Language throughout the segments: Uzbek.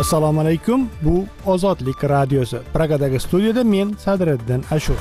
Assalomu alaykum. Bu Ozodlik radiosi. Pragadagi studiyada men Sadriddin Ashur.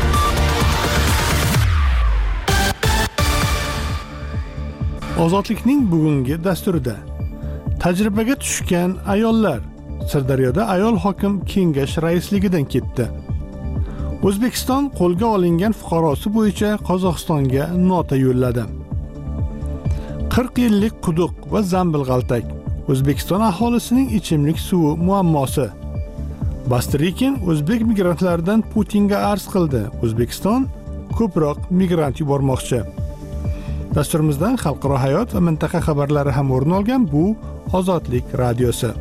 Ozodlikning bugungi dasturida tajribaga tushgan ayollar. Sirdaryoda ayol hokim kengash raisligidan ketdi. O'zbekiston qo'lga olingan fuqarosi bo'yicha Qozog'istonga nota yo'lladi. 40 yillik quduq va zambilg'altak. O'zbekiston aholisining ichimlik suvi muammosi. Bastrikin o'zbek migrantlaridan Putinga arz qildi. O'zbekiston ko'proq migrant yubormoqchi. Dasturimizdan xalqaro hayot va mintaqa xabarlari ham o'rin olgan bu Ozodlik radiosi.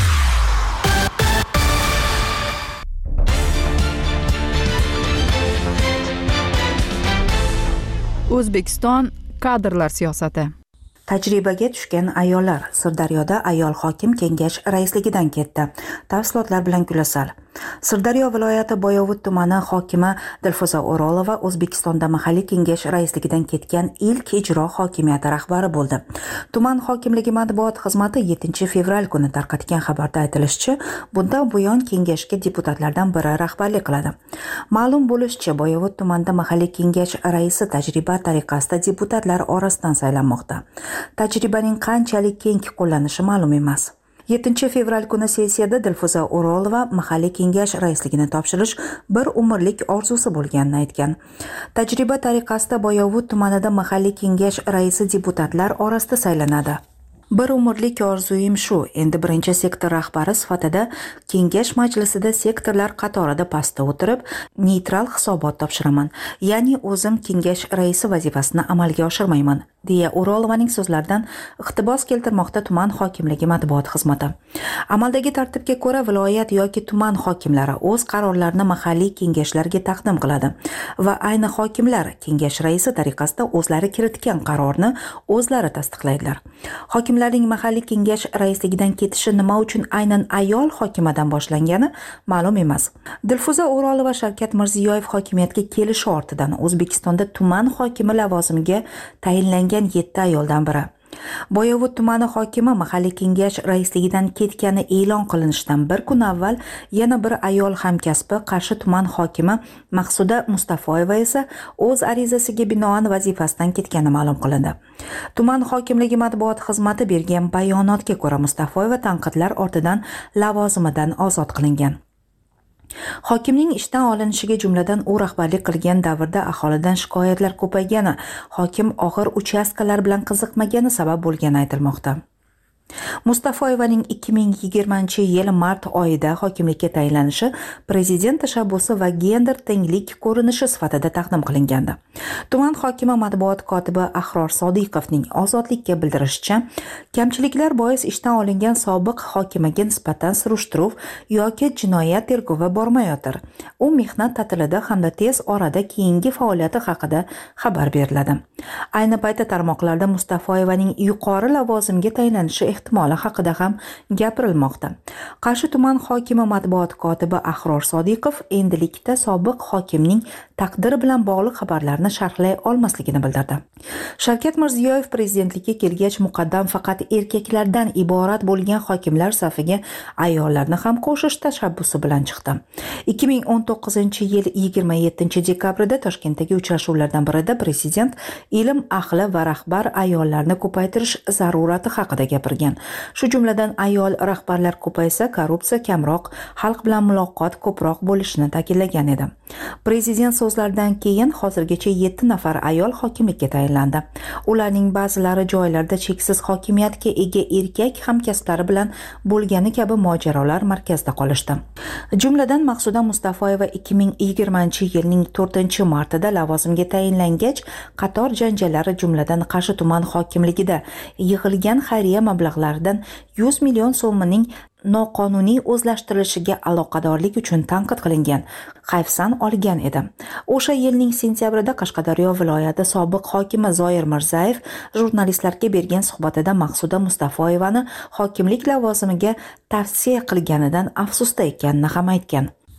O'zbekiston kadrlar siyosati. Tajribaga tushgan ayollar. Sirdaryoda ayol hokim kengash raisligidan ketdi. Tafsilotlar bilan Gulasal. Sirdaryo viloyati Boyovut tumani hokimi Dilfuza O'rolova O'zbekistonda mahalliy kengash raisligidan ketgan ilk ijro hokimiyati rahbari bo'ldi. Tuman hokimligi matbuot xizmati 7 fevral kuni tarqatgan xabarda aytilishicha, bundan buyon kengashga deputatlardan biri rahbarlik qiladi. Ma'lum bo'lishicha, Boyovut tumanida mahalliy kengash raisi tajriba tariqasida deputatlar orasidan saylanmoqda. Tajribaning qanchalik keng qo'llanishi ma'lum emas. 7 fevral kuni sessiyada Dilfuza O'rolova mahalliy kengash raisligini topshirish bir umrlik orzusi bo'lganini aytgan. Tajriba tariqasida Boyovut tumanida mahalliy kengash raisi deputatlar orasida saylanadi. Bir umrlik orzuyim shu. Endi birinchi sektor rahbari sifatida kengash majlisida sektorlar qatorida pastda o'tirib, neytral hisobot topshiraman. Ya'ni o'zim kengash raisi vazifasini amalga oshirmayman, deya O'rolovaning so'zlaridan iqtibos keltirmoqda tuman hokimligi matbuot xizmati. Amaldagi tartibga ko'ra viloyat yoki tuman hokimlari o'z qarorlarini mahalliy kengashlarga taqdim qiladi va ayni hokimlar kengash raisi tariqasida o'zlari kiritgan qarorni o'zlari tasdiqlaydilar. Hokimlarning mahalliy kengash raisligidan ketishi nima uchun aynan ayol hokimadan boshlangani ma'lum emas. Dilfuza O'rolova Shavkat Mirziyoyev hokimiyatga kelishi ortidan O'zbekistonda tuman hokimi lavozimiga tayinlangan 7 ayoldan biri. Boyovut tumani hokimi mahalliy kengash raisligidan ketgani e'lon qilinishidan bir kun avval yana bir ayol hamkasbi Qarshi tuman hokimi Maqsuda Mustafoyeva esa o'z arizasiga binoan vazifasidan ketgani ma'lum qilindi. Tuman hokimligi matbuot xizmati bergan bayonotga ko'ra Mustafoyeva tanqidlar ortidan lavozimidan ozod qilingan. Hokimning ishdan olinishiga jumladan u rahbarlik qilgan davrda aholidan shikoyatlar ko'paygani, hokim og'ir uchastkalar bilan qiziqmagani sabab bo'lgani aytilmoqda. Mustafoyevaning 2020-yil mart oyida hokimlikka tayinlanishi prezident tashabbusi va gender tenglik ko'rinishi sifatida taqdim qilingandi. Tuman hokimi matbuot kotibi Ahror Sodiqovning Ozodlikka bildirishicha, kamchiliklar bois ishdan olingan sobiq hokimaga nisbatan surishtiruv yoki jinoyat tergovi bormayotir. U mehnat ta'tilida hamda tez orada keyingi faoliyati haqida xabar beriladi. Ayni paytda tarmoqlarda Mustafoyevaning yuqori lavozimga tayinlanishi ehtimoli haqida ham gapirilmoqda. Qarshi tuman hokimi matbuot kotibi Ahror Sodiqov endilikda sobiq hokimning taqdiri bilan bog'liq xabarlarni sharhlay olmasligini bildirdi. Shavkat Mirziyoyev prezidentlikka kelgach muqaddam faqat erkaklardan iborat bo'lgan hokimlar safiga ayollarni ham qo'shish tashabbusi bilan chiqdi. 2019-yil 27 dekabrda Toshkentdagi uchrashuvlardan birida prezident ilm ahli va rahbar ayollarni ko'paytirish zarurati haqida gapirgan. Shu jumladan ayol rahbarlar ko'paysa korrupsiya kamroq, xalq bilan muloqot ko'proq bo'lishini ta'kidlagan edi. Prezident so'zlaridan keyin hozirgacha 7 nafar ayol hokimlikka tayinlandi. Ularning ba'zilari joylarda cheksiz hokimiyatga ega erkak hamkasblari bilan bo'lgani kabi mojarolar markazida qolishdi. Jumladan Maqsuda Mustafoyeva 2020-yilning 4-martida lavozimga tayinlangach, qator janjallari jumladan Qarshi tuman hokimligida yig'ilgan xayriya mablag'laridan 100 million so'mining noqonuniy o'zlashtirilishiga aloqadorlik uchun tanqid qilingan, hayfsan olgan edi. O'sha yilning sentyabrida Qashqadaryo viloyati sobiq hokimi Zoir Mirzayev jurnalistlarga bergan suhbatida Maqsuda Mustafoyevani hokimlik lavozimiga tavsiya qilganidan afsusda ekanini ham aytgan.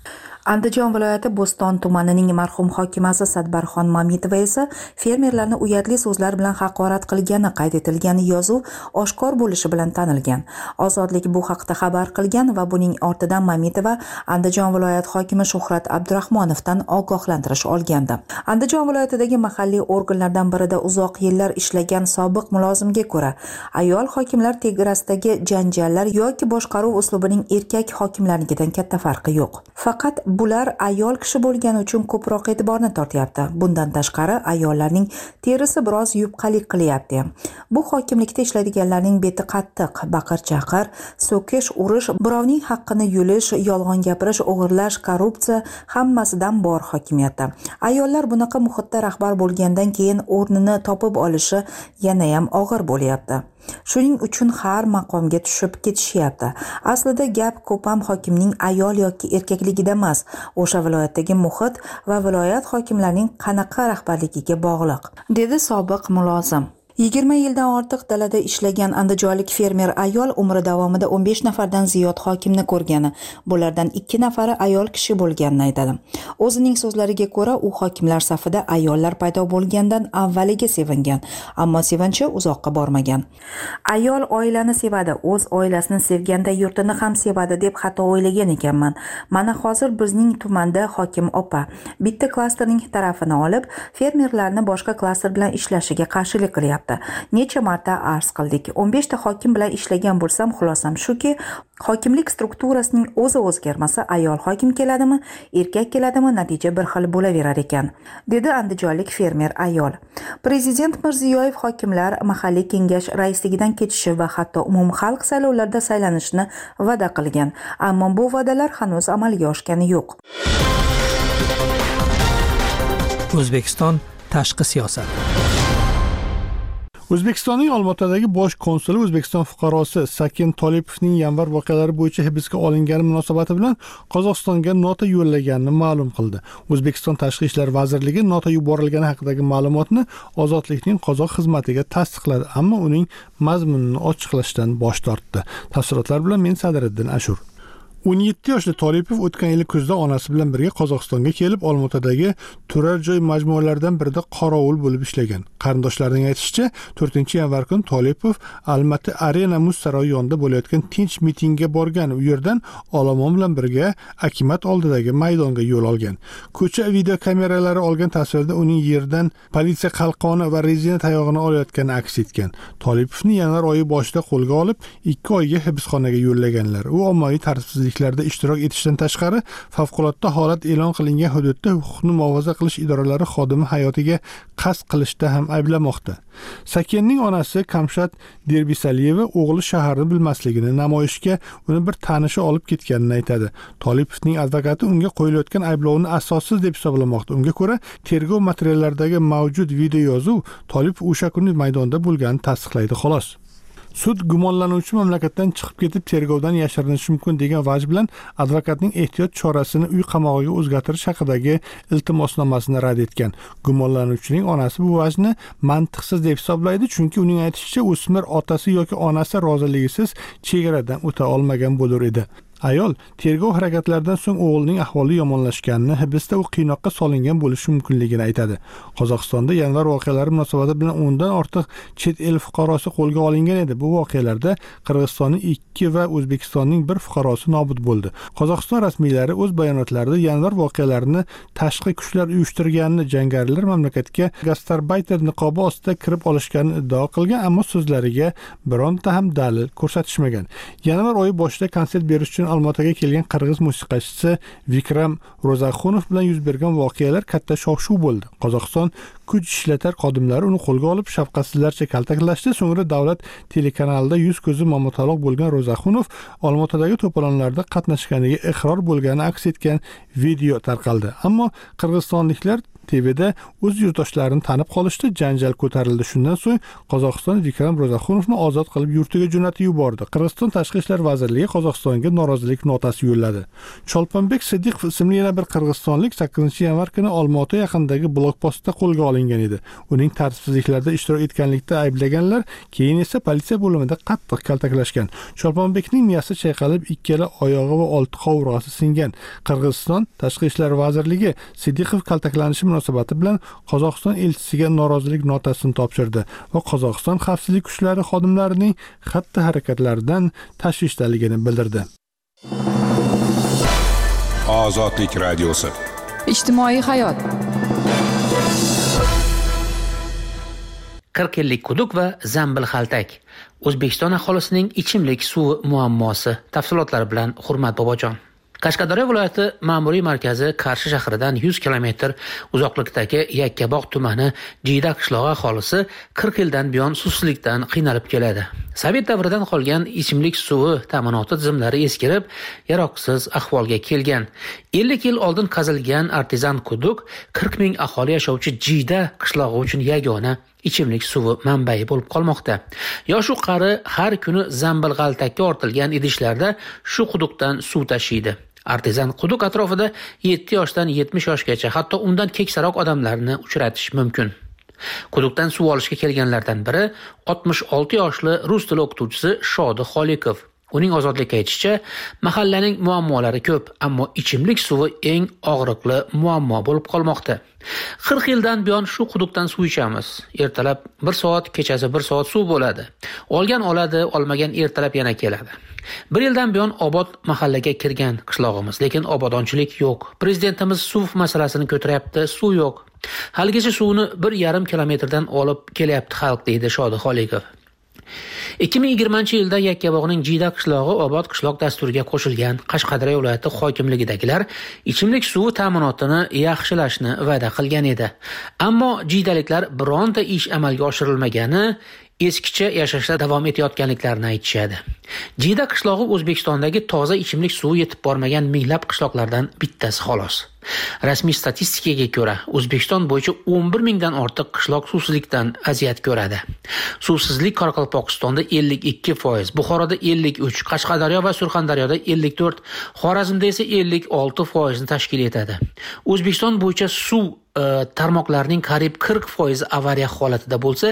Andijon viloyati Bo'ston tumanining marhum hokimasi Sadbarxon Mamitova esa fermerlarni uyatli so'zlar bilan haqorat qilgani qayd etilgan yozuv oshkor bo'lishi bilan tanilgan. Ozodlik bu haqda xabar qilgan va buning ortidan Mamitova Andijon viloyat hokimi Shuhrat Abdurahmonovdan ogohlantirish olgandi. Andijon viloyatidagi mahalliy organlardan birida uzoq yillar ishlagan sobiq mulozimga ko'ra, ayol hokimlar tegarasidagi janjallar yoki boshqaruv uslubining erkak hokimlarnikidan katta farqi yo'q. Faqat bular ayol kishi bo'lgani uchun ko'proq e'tiborni tortyapti. Bundan tashqari ayollarning terisi biroz yupqalik qilyapti. Bu hokimlikda ishlaydiganlarning beti qattiq, baqir-chaqir, so'kish, urish, birovning haqqini yulish, yolg'on gapirish, o'g'irlash, korrupsiya hammasidan bor hokimiyatda. Ayollar bunaqa muhitda rahbar bo'lgandan keyin o'rnini topib olishi yana ham og'ir bo'lyapti. Shuning uchun har maqomga tushib ketishyapti. Aslida gap ko'pam hokimning ayol yoki erkakligida emas, o'sha viloyatdagi muhit va viloyat hokimlarining qanaqa rahbarligiga bog'liq, dedi sobiq mulozim. 20 yildan ortiq dalada ishlagan andijonlik fermer ayol umri davomida 15 nafardan ziyod hokimni ko'rgani, bulardan 2 nafari ayol kishi bo'lganini aytadi. O'zining so'zlariga ko'ra, u hokimlar safida ayollar paydo bo'lgandan avvaliga sevingan, ammo sevinchi uzoqqa bormagan. Ayol oilani sevadi, o'z oilasini sevganda yurtini ham sevadi deb xato o'ylagan ekanman. Mana hozir bizning tumanda hokim opa bitta klasterning tarafini olib, fermerlarni boshqa klaster bilan ishlashiga qarshilik qilyapti. Necha marta arz qildik. 15 ta hokim bilan ishlagan bo'lsam, xulosam shuki, hokimlik strukturasining o'zi o'zgarmasa, ayol hokim keladimi, erkak keladimi, natija bir xil bo'laverar ekan, dedi andijonlik fermer ayol. Prezident Mirziyoyev hokimlar mahalliy kengash raisligidan ketishi va hatto umumxalq saylovlarida saylanishni va'da qilgan, ammo bu va'dalar hanuz amalga oshgani yo'q. O'zbekiston tashqi siyosat. O'zbekistonning Olmaotadagi bosh konsuli O'zbekiston fuqarosi Saken Tolipovning yanvar voqealari bo'yicha hibsga olingani munosabati bilan Qozog'istonga nota yo'llaganini ma'lum qildi. O'zbekiston Tashqi ishlar vazirligi nota yuborilgani haqidagi ma'lumotni Ozodlikning qozoq xizmatiga tasdiqladi, ammo uning mazmunini ochiqlashdan bosh tortdi. Tafsilotlar bilan men Sadiriddin Ashur. 17 yoshli Tolipov o'tgan yil kuzda onasi bilan birga Qozog'istonga kelib, Olmaotadagi turar joy majmualaridan birida qorovul bo'lib ishlagan. Qarindoshlarining aytishicha, 4-yanvar kuni Tolipov Almaty Arena muz saroyi yonida bo'layotgan tinch mitingga borgan. U yerdan olomon bilan birga Akimat oldidagi maydonga yo'l olgan. Ko'cha video kameralari olgan tasvirda uning yerdan politsiya qalqoni va rezina tayog'ini olayotgani aks etgan. Tolipovni yanvar oyi boshida qo'lga olib, 2 oyga hibsxonaga yo'llaganlar. U ommaviy tartibsizliklarda ishtirok etishdan tashqari, favqulodda holat e'lon qilingan hududda huquqni muhofaza qilish idoralari xodimi hayotiga qasd qilishda ham ayblamoqda. Sakenning onasi Kamshat Derbisaliyeva o'g'li shaharni bilmasligini, namoyishga uni bir tanishi olib ketganini aytadi. Tolipovning advokati unga qo'yilayotgan ayblovni asossiz deb hisoblamoqda. Unga ko'ra, tergov materiallaridagi mavjud video yozuv Tolipov o'sha kuni maydonda bo'lganini tasdiqlaydi xolos. Sud gumonlanuvchi mamlakatdan chiqib ketib tergovdan yashirinishi mumkin degan vaj bilan advokatning ehtiyot chorasini uy qamog'iga o'zgartirish haqidagi iltimosnomasini rad etgan. Gumonlanuvchining onasi bu vajni mantiqsiz deb hisoblaydi, chunki uning aytishicha, o'smir otasi yoki onasi roziligisiz chegaradan o'ta olmagan bo'lar edi. Ayol tergov harakatlaridan so'ng o'g'lining ahvoli yomonlashganini, hibsda u qiynoqqa solingan bo'lishi mumkinligini aytadi. Qozog'istonda yanvar voqealari munosabati bilan 10 dan ortiq chet el fuqarosi qo'lga olingan edi. Bu voqealarda Qirg'izistonning 2 va O'zbekistonning 1 fuqarosi nobud bo'ldi. Qozog'iston rasmiylari o'z bayonotlarida yanvar voqealarini tashqi kuchlar uyushtirganini, jangarilar mamlakatga gastarbayter niqobi ostida kirib olishganini iddao qilgan, ammo so'zlariga bironta ham dalil ko'rsatishmagan. Yanvar oyi boshida konsert berish uchun Olmaotaga kelgan qirg'iz musiqachisi Vikram Ro'zaxunov bilan yuz bergan voqealar katta shov-shuv bo'ldi. Qozog'iston kuch ishlatar xodimlari uni qo'lga olib shafqatsizlarcha kaltaklashdi. So'ngra davlat telekanalida yuz ko'zi mamotaloq bo'lgan Ro'zaxunov Olmaotadagi to'polonlarda qatnashganiga iqror bo'lgani aks etgan video tarqaldi. Ammo qirg'izistonliklar TVda o'z yurtdoshlarini tanib qolishda janjal ko'tarildi. Shundan so'ng Qozog'iston Vikram Ro'zaxunovni ozod qilib yurtiga jo'natib yubordi. Qirg'iziston Tashqi ishlar vazirligi Qozog'istonga norozilik notasi yo'lladi. Cholponbek Siddiqov ismli yana bir qirg'izistonlik 8-yanvar kuni Olmaota yaqinidagi blokpostda qo'lga olingan edi. Uning tartibsizliklarda ishtirok etganlikda ayblaganlar keyin esa politsiya bo'limida qattiq kaltaklashgan. Cholponbekning miyasi chayqalib, ikkala oyog'i va olti qovurg'asi singan. Qirg'iziston Tashqi ishlar vazirligi Siddiqov kaltaklanishi munosabati bilan Qozog'iston elchisiga norozilik notasini topshirdi va Qozog'iston xavfsizlik kuchlari xodimlarining xatti-harakatlaridan tashvishdaligini bildirdi. Ozodlik radiosi. Ijtimoiy hayot. 40 yillik quduq va zambil xaltak. O'zbekiston aholisining ichimlik suvi muammosi. Tafsilotlar bilan Hurmat Bobojon. Qashqadaryo viloyati ma'muriy markazi Qarshi shahridan 100 km uzoqlikdagi Yakkabog' tumani Jiyda qishlog'i aholisi 40 yildan buyon suvsizlikdan qiynalib keladi. Sovet davridan qolgan ichimlik suvi ta'minoti tizimlari eskirib, yaroqsiz ahvolga kelgan. 50 yil oldin qazilgan artezan quduq 40 ming aholi yashovchi Jiyda qishlog'i uchun yagona ichimlik suvi manbai bo'lib qolmoqda. Yosh-u qari har kuni zambil g'altakka ortilgan idishlarda shu quduqdan suv tashiydi. Artezan quduq atrofida 7 yoshdan 70 yoshgacha, hatto undan keksaroq odamlarni uchratish mumkin. Quduqdan suv olishga kelganlardan biri 66 yoshli rus tili o'qituvchisi Shodi Xolikov. Uning ozodlikka aytishicha, mahallaning muammolari ko'p, ammo ichimlik suvi eng og'riqli muammo bo'lib qolmoqda. 40 yildan buyon shu quduqdan suv ichamiz. Ertalab 1 soat, kechasi 1 soat suv bo'ladi. Olgan oladi, olmagan ertalab yana keladi. 1 yildan buyon obod mahallaga kirgan qishlog'imiz, lekin obodonchilik yo'q. Prezidentimiz suv masalasini ko'taryapti, suv yo'q. Haligacha suvni 1,5 kilometrdan olib kelyapti xalq, deydi Shodi Xolikov. 2020-yilda Yakkabog'ning Jiyda qishlog'i obod qishloq dasturiga qo'shilgan. Qashqadaryo viloyati hokimligidagilar ichimlik suvi ta'minotini yaxshilashni va'da qilgan edi. Ammo jiydaliklar bironta ish amalga oshirilmagani, eskicha yashashda davom etayotganliklarini aytishadi. Jiyda qishlog'i O'zbekistondagi toza ichimlik suvi yetib bormagan minglab qishloqlardan bittasi xolos. Rasmiy statistikaga ko'ra, O'zbekiston bo'yicha 11 mingdan ortiq qishloq suvsizlikdan aziyat ko'radi. Suvsizlik Qoraqalpog'istonda 52%, Buxoroda 53%, Qashqadaryo va Surxondaryoda 54%, Xorazmda esa 56% ni tashkil etadi. O'zbekiston bo'yicha suv tarmoqlarning qariyb 40% avariya holatida bo'lsa,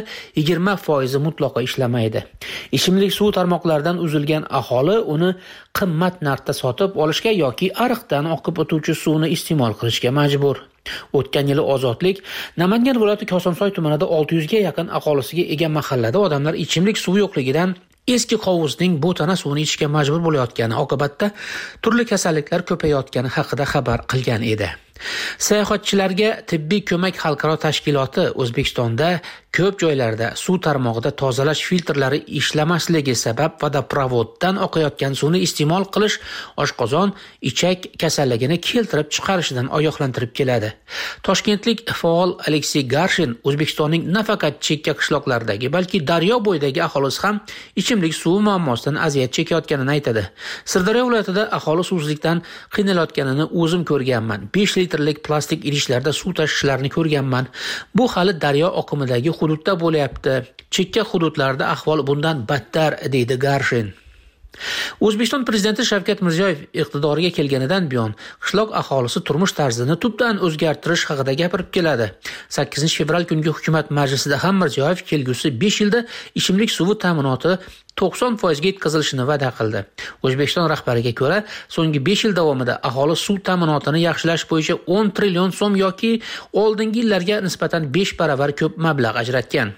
20% mutlaqo ishlamaydi. Ichimlik suv tarmoqlaridan uzilgan aholi uni qimmat narxda sotib olishga yoki ariqdan oqib o'tuvchi suvni iste'mol qilishga majbur. O'tgan yili ozodlik Namangan viloyati Kosonsoy tumanida 600 ga yaqin aholisiga ega mahallada odamlar ichimlik suvi yo'qligidan eski qovuzning bo'tana suvini ichishga majbur bo'layotgani oqibatda turli kasalliklar ko'payayotgani haqida xabar qilgan edi. Sayohatchilarga tibbiy ko'mak xalqaro tashkiloti O'zbekistonda ko'p joylarda suv tarmog'ida tozalash filtrlari ishlamasligi sabab vodoprovoddan oqayotgan suvni iste'mol qilish oshqozon, ichak kasalligini keltirib chiqarishidan ogohlantirib keladi. Toshkentlik faol Aleksey Garshin O'zbekistonning nafaqat chekka qishloqlaridagi, balki daryo bo'yidagi aholisi ham ichimlik suvi muammosidan aziyat chekayotganini aytadi. Sirdaryo viloyatida aholi suvsizlikdan qiynalayotganini o'zim ko'rganman. 5 litrlik plastik idishlarda suv tashishlarini ko'rganman. Bu hali daryo oqimidagi hududda bo'layapti. Chekka hududlarda ahvol bundan battar, deydi Garshin. O'zbekiston prezidenti Shavkat Mirziyoyev iqtidoriga kelganidan buyon qishloq aholisi turmush tarzini tubdan o'zgartirish haqida gapirib keladi. 8-fevral kungi hukumat majlisida ham Mirziyoyev kelgusi 5 yilda ichimlik suvi ta'minoti 90% ga yetkazilishini va'da qildi. O'zbekiston rahbariga ko'ra, so'nggi 5 yil davomida aholi suv ta'minotini yaxshilash bo'yicha 10 trillion so'm yoki oldingi yillarga nisbatan 5 baravar ko'p mablag' ajratgan.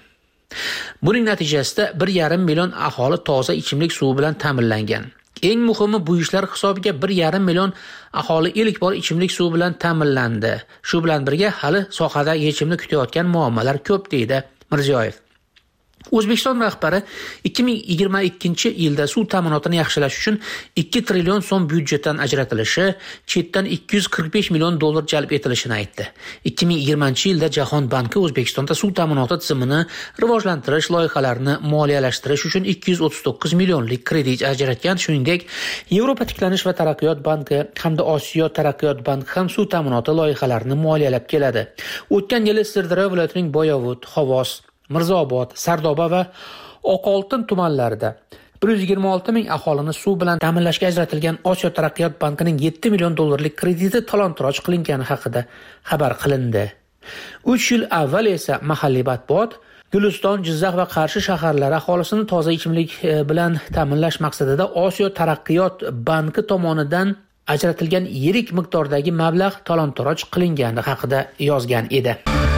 Buning natijasida 1,5 million aholi toza ichimlik suvi bilan ta'minlangan. Eng muhimi, bu ishlar hisobiga 1,5 million aholi ilk bor ichimlik suvi bilan ta'minlandi. Shu bilan birga hali sohada yechimni kutayotgan muammolar ko'p, deydi Mirziyoyev. O'zbekiston rahbari 2022-yilda suv ta'minotini yaxshilash uchun 2 trillion so'm byudjetdan ajratilishi, chetdan 245 million dollar jalb etilishini aytdi. 2020-yilda Jahon banki O'zbekistonda suv ta'minoti tizimini rivojlantirish loyihalarini moliyalashtirish uchun 239 millionlik kredit ajratgan. Shuningdek, Yevropa tiklanish va taraqqiyot banki hamda Osiyo taraqqiyot banki ham suv ta'minoti loyihalarini moliyalab keladi. O'tgan yili Sirdaryo viloyatining Boyovut, Xovos, Mirzaobod, Sardoba va Oqoltin tumanlarida 126 ming aholini suv bilan ta'minlashga ajratilgan Osiyo taraqqiyot bankining 7 million dollarlik krediti talon-toroj qilingani haqida xabar qilindi. 3 yil avval esa mahalliy matbuot Guliston, Jizzax va Qarshi shaharlari aholisini toza ichimlik bilan ta'minlash maqsadida Osiyo taraqqiyot banki tomonidan ajratilgan yirik miqdordagi mablag' talon-toroj qilingani haqida yozgan edi.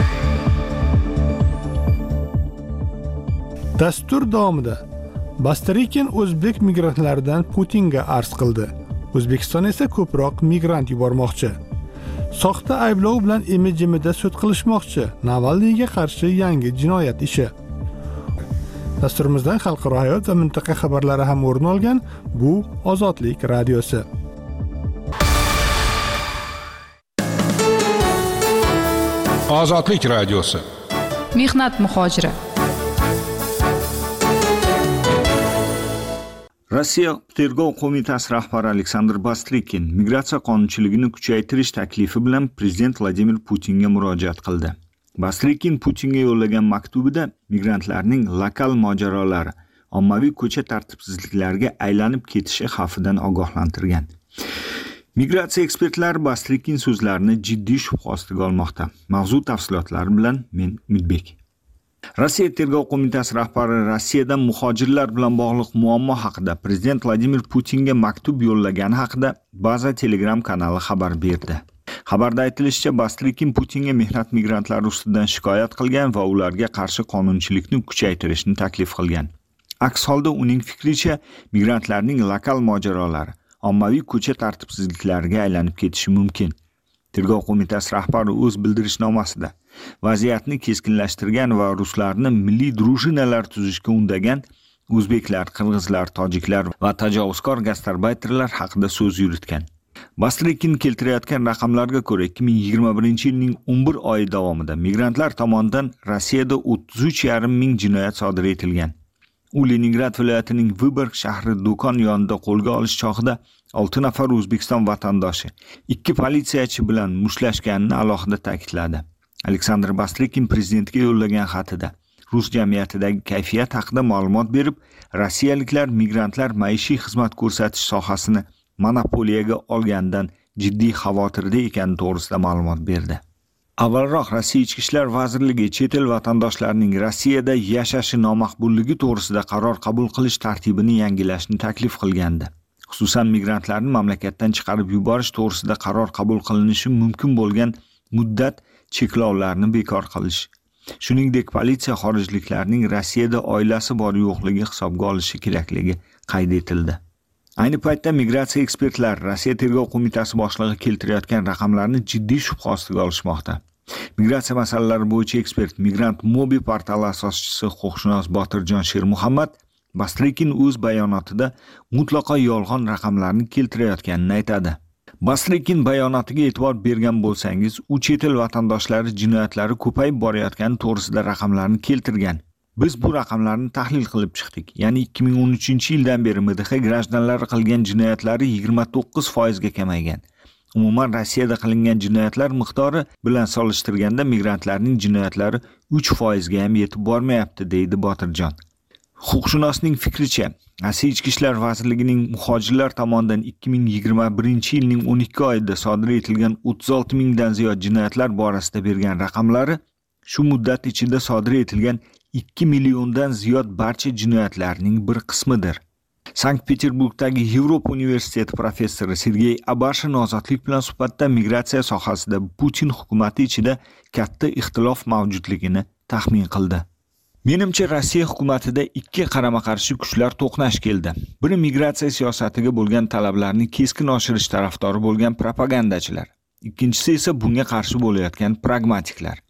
Dastur davomida Bastarikyan o'zbek migrantlaridan Putinga arz qildi. O'zbekiston esa ko'proq migrant yubormoqchi. Soxta ayblov bilan imi-jimida sud qilishmoqchi. Navalniyga qarshi yangi jinoyat ishi. Dasturimizdan xalqaro hayot va mintaqa xabarlari ham o'rin olgan. Bu Ozodlik radiosi. Ozodlik radiosi. Mehnat muhojiri. Rossiya Tergov qo'mitasi rahbari Aleksandr Bastrikin migratsiya qonunchiligini kuchaytirish taklifi bilan prezident Vladimir Putinga murojaat qildi. Bastrikin Putinga yo'llagan maktubida migrantlarning lokal mojarolari, ommaviy ko'cha tartibsizliklariga aylanib ketishi xavfidan ogohlantirgan. Migratsiya ekspertlari Bastrikin so'zlarini jiddiy shubha ostiga olmoqda. Mavzu tafsilotlari bilan men Umidbek. Rossiya Tergov qo'mitasi rahbari Rossiyadan muhojirlar bilan bog'liq muammo haqida prezident Vladimir Putinga maktub yo'llagani haqida Baza Telegram kanali xabar berdi. Xabarda aytilishicha, Bastrikin Putinga mehnat migrantlari ustidan shikoyat qilgan va ularga qarshi qonunchilikni kuchaytirishni taklif qilgan. Aks holda uning fikricha, migrantlarning lokal mojarolari, ommaviy ko'cha tartibsizliklariga aylanib ketishi mumkin. Tergov qo'mitasi rahbari o'z bildirishnomasida vaziyatni keskinlashtirgan va ruslarni milliy drujinalar tuzishga undagan o'zbeklar, qirg'izlar, tojiklar va tajovuzkor gastarbayterlar haqida so'z yuritgan. Bastrikin keltirayotgan raqamlarga ko'ra 2021-yilning 11 oyi davomida migrantlar tomonidan Rossiyada 33,5 ming jinoyat sodir etilgan. U Leningrad viloyatining Vyborg shahri do'kon yonida qo'lga olish chog'ida 6 nafar O'zbekiston vatandoshi 2 politsiyachi bilan mushtlashganini alohida ta'kidladi. Aleksandr Bastrikin prezidentga yo'llagan xatida Rus jamiyatidagi kayfiyat haqida ma'lumot berib, rossiyaliklar migrantlar maishiy xizmat ko'rsatish sohasini monopoliyaga olgandan jiddiy xavotirda ekani to'g'risida ma'lumot berdi. Avvalroq Rossiya Ichki ishlar vazirligi chet el vatandoshlarining Rossiyada yashashi nomaqbulligi to'g'risida qaror qabul qilish tartibini yangilashni taklif qilgandi. Xususan migrantlarni mamlakatdan chiqarib yuborish to'g'risida qaror qabul qilinishi mumkin bo'lgan muddat cheklovlarni bekor qilish. Shuningdek, politsiya xorijliklarning Rossiyada oilasi bor yo'qligi hisobga olishi kerakligi qayd etildi. Ayni paytda migratsiya ekspertlari Rossiya Tergov qo'mitasi boshlig'i keltirayotgan raqamlarni jiddiy shubha ostiga olishmoqda. Migratsiya masalalari bo'yicha ekspert Migrant Mobi portali asoschisi huquqshunos Botirjon Shermuhammad Bastrikin o'z bayonotida mutlaqo yolg'on raqamlarni keltirayotganini aytadi. Bastrikin bayonotiga e'tibor bergan bo'lsangiz, u chet el vatandoshlari jinoyatlari ko'payib borayotgani to'g'risida raqamlarni keltirgan. Biz bu raqamlarni tahlil qilib chiqdik. Ya'ni 2013-yildan beri MDH grajdanlari qilgan jinoyatlari 29% ga kamaygan. Umuman Rossiyada qilingan jinoyatlar miqdori bilan solishtirganda migrantlarning jinoyatlari 3% ga ham yetib bormayapti, deydi Botirjon. Huquqshunosning fikricha, Rossiya Ichki ishlar vazirligining muhojirlar tomonidan 2021-yilning 12 oyida sodir etilgan 36 mingdan ziyod jinoyatlar borasida bergan raqamlari shu muddat ichida sodir etilgan 2 milliondan ziyod barcha jinoyatlarning bir qismidir. Sankt-Peterburgdagi Yevropa universiteti professori Sergey Abashin ozodlik bilan suhbatda migratsiya sohasida Putin hukumati ichida katta ixtilof mavjudligini taxmin qildi. Menimcha, Rossiya hukumatida ikki qarama-qarshi kuchlar to'qnash keldi. Biri migratsiya siyosatiga bo'lgan talablarni keskin oshirish tarafdori bo'lgan propagandachilar. Ikkinchisi esa bunga qarshi bo'layotgan pragmatiklar.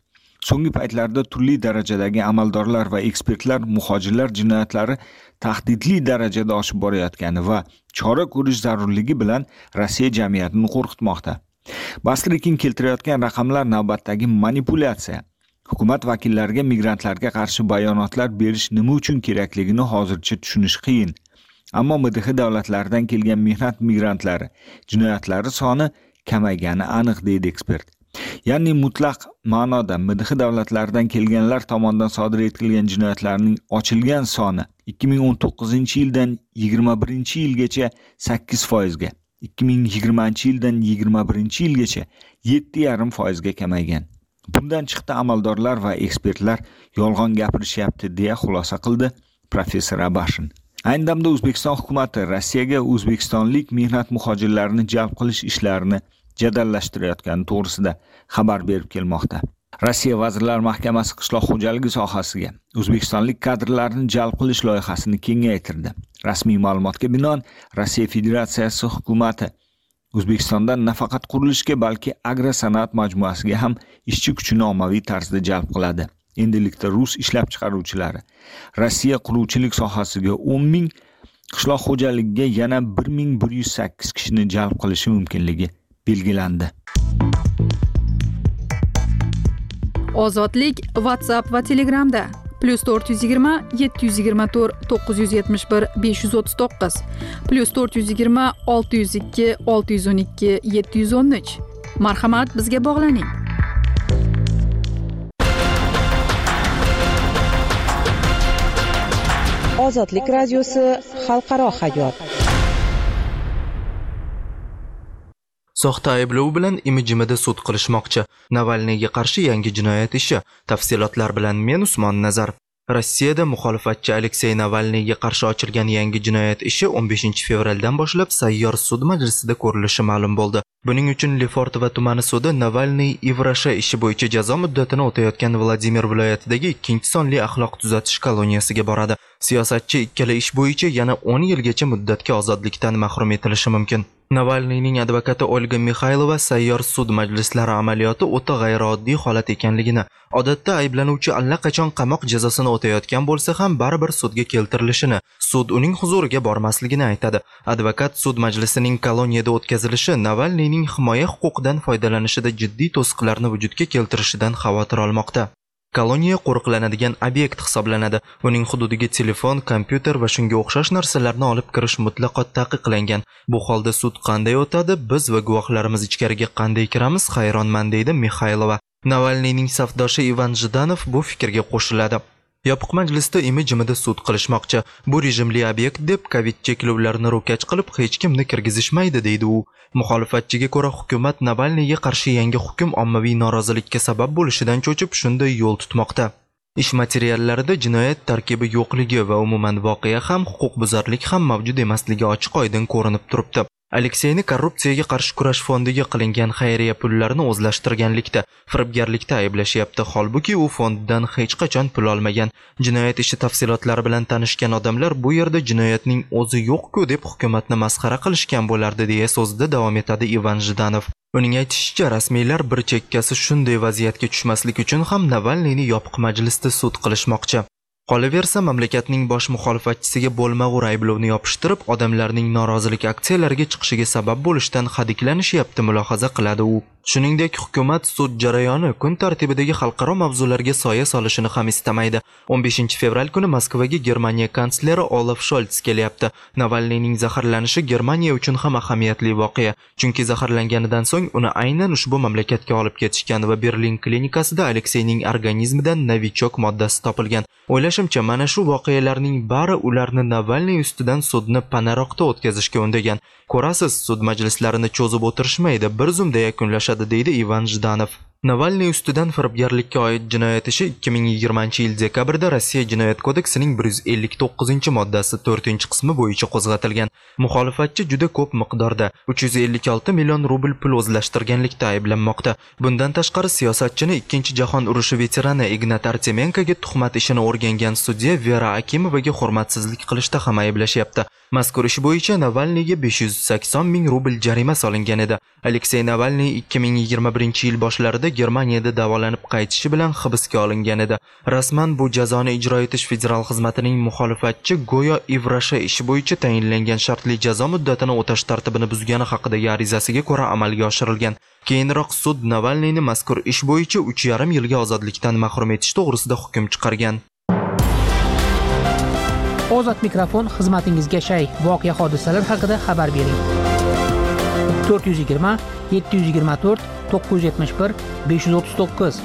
So'nggi paytlarda turli darajadagi amaldorlar va ekspertlar muhojirlar jinoyatlari tahdidli darajada oshib borayotgani va chora ko'rish zarurligi bilan Rossiya jamiyatini qo'rqitmoqda. Basrikin keltirayotgan raqamlar navbatdagi manipulyatsiya. Hukumat vakillariga migrantlarga qarshi bayonotlar berish nima uchun kerakligini hozircha tushunish qiyin. Ammo MDH davlatlaridan kelgan mehnat migrantlari jinoyatlari soni kamaygani aniq deydi ekspert. Ya'ni mutlaq ma'noda MDH davlatlaridan kelganlar tomonidan sodir etilgan jinoyatlarning ochilgan soni 2019-yildan 21-yilgacha 8% ga, 2020-yildan 21-yilgacha 7,5% ga kamaygan. Bundan chiqdi amaldorlar va ekspertlar yolg'on gapirishyapti deya xulosa qildi professor Abashin. Ayni damda O'zbekiston hukumati Rossiyaga o'zbekistonlik mehnat muhojirlarini jalb qilish ishlarini jadallashtirayotgani to'g'risida xabar berib kelmoqda. Rossiya Vazirlar Mahkamasi qishloq xo'jaligi sohasiga o'zbekistonlik kadrlarni jalb qilish loyihasini kengaytirdi. Rasmiy ma'lumotga binoan Rossiya Federatsiyasi hukumati O'zbekistondan nafaqat qurilishga, balki agrosanoat majmuasiga ham ishchi kuchini ommaviy tarzda jalb qiladi. Endilikda rus ishlab chiqaruvchilari Rossiya quruvchilik sohasiga 10 ming, qishloq xo'jaligiga yana 1108 kishini jalb qilishi mumkinligi belgilandi. Ozodlik WhatsApp va Telegramda +420 724 971 539 +420 602 612 713. Marhamat, bizga bog'laning. Ozodlik radiosi xalqaro hayot. Soxta ayblov bilan imijimida sud qilishmoqchi. Navalniyga qarshi yangi jinoyat ishi. Tafsilotlar bilan men Usmon Nazarov. Rossiyada muxolifatchi Aleksey Navalniyga qarshi ochilgan yangi jinoyat ishi 15 fevraldan boshlab sayyor sud majlisida ko'rilishi ma'lum bo'ldi. Buning uchun Lefortovo tumani sudi Navalniy Ivrasha ishi bo'yicha jazo muddatini o'tayotgan Vladimir viloyatidagi 2-sonli axloq tuzatish koloniyasiga boradi. Siyosatchi ikkala ish bo'yicha yana 10 yilgacha muddatga ozodlikdan mahrum etilishi mumkin. Navalniyning advokati Olga Mikhaylova sayyor sud majlislari amaliyoti o'ta g'ayrioddiy holat ekanligini, odatda ayblanuvchi allaqachon qamoq jazosini o'tayotgan bo'lsa ham baribir sudga keltirilishini, sud uning huzuriga bormasligini aytadi. Advokat sud majlisining koloniyada o'tkazilishi Navalniyning himoya huquqidan foydalanishida jiddiy to'siqlarni vujudga keltirishidan xavotir olmoqda. Koloniya qo'riqlanadigan obyekt hisoblanadi. Uning hududiga telefon, kompyuter va shunga o'xshash narsalarni olib kirish mutlaqo taqiqlangan. Bu holda sud qanday o'tadi? Biz va guvohlarimiz ichkariga qanday kiramiz? Hayronman deydi Mikhaylova. Navalniyning safdoshi Ivan Zhidanov bu fikrga qo'shiladi. Yopiq majlisda imijimida sud qilishmoqchi. Bu rejimli obyekt deb Covid cheklovlarini ro'kach qilib hech kimni kirgizishmaydi deydi u. Muxolifatchiga ko'ra hukumat Navalniyga qarshi yangi hukm ommaviy norozilikka sabab bo'lishidan cho'chib shunday yo'l tutmoqda. Ish materiallarida jinoyat tarkibi yo'qligi va umuman voqea ham huquqbuzarlik ham mavjud emasligi ochiq-oydin ko'rinib turibdi. Alekseyni korrupsiyaga qarshi kurash fondiga qilingan xayriya pullarini o'zlashtirganlikda, firibgarlikda ayblashyapti. Holbuki u fonddan hech qachon pul olmagan. Jinoyat ishi tafsilotlari bilan tanishgan odamlar bu yerda jinoyatning o'zi yo'q-ku deb hukumatni masxara qilishgan bo'lardi deya so'zida davom etadi Ivan Zhidanov. Uning aytishicha, rasmiylar bir chekkasi shunday vaziyatga tushmaslik uchun ham Navalniyni yopiq majlisda sud qilishmoqchi. Qolaversa, mamlakatning bosh muxolifatchisiga bo'lmag'ur ayblovni yopishtirib, odamlarning norozilik aksiyalariga chiqishiga sabab bo'lishdan hadiklanishyapti, mulohaza qiladi u. Shuningdek, hukumat sud jarayoni kun tartibidagi xalqaro mavzularga soya solishini ham istamaydi. 15 fevral kuni Moskvaga Germaniya kansleri Olaf Scholz kelyapti. Navalniyning zaharlanishi Germaniya uchun ham ahamiyatli voqea, chunki zaharlanganidan so'ng uni aynan ushbu mamlakatga olib ketishgan va Berlin klinikasida Alekseyning organizmidan novichok moddasi topilgan. O'ylashimcha, mana shu voqealarning bari ularni Navalniy ustidan sudni panaroqda o'tkazishga undagan. Ko'rasiz, sud majlislarini cho'zib o'tirishmaydi, bir zumda yakunlashadi deydi Ivan Zhidanov. Navalniy ustidan firibgarlikka oid jinoyat ishi 2020-yil dekabrda Rossiya jinoyat kodeksining 159-moddasi 4-qismi bo'yicha qo'zg'atilgan. Muxolifatchi juda ko'p miqdorda 356 million rubl pul o'zlashtirganlikda ayblanmoqda. Bundan tashqari siyosatchini 2-jahon urushi veterani Ignat Artemenkoga tuhmat ishini o'rgangan sudya Vera Akimovaga hurmatsizlik qilishda ham ayblashyapti. Mazkur ish bo'yicha Navalniyga 580 ming rubl jarima solingan edi. Aleksey Navalniy 2021-yil boshlarida oqibatida Germaniyada davolanib qaytishi bilan hibsga olingan edi. Rasman bu jazoni ijro etish federal xizmatining muxolifatchi Goyo Ivrasha ishi bo'yicha tayinlangan shartli jazo muddatini o'tash tartibini buzgani haqidagi arizasiga ko'ra amalga oshirilgan. Keyinroq sud Navalniyni mazkur ish bo'yicha 3,5 yilga ozodlikdan mahrum etish to'g'risida hukm chiqargan. Ozod mikrofon xizmatingizga shay. Voqea hodisalar haqida xabar bering. 420 724 971 539.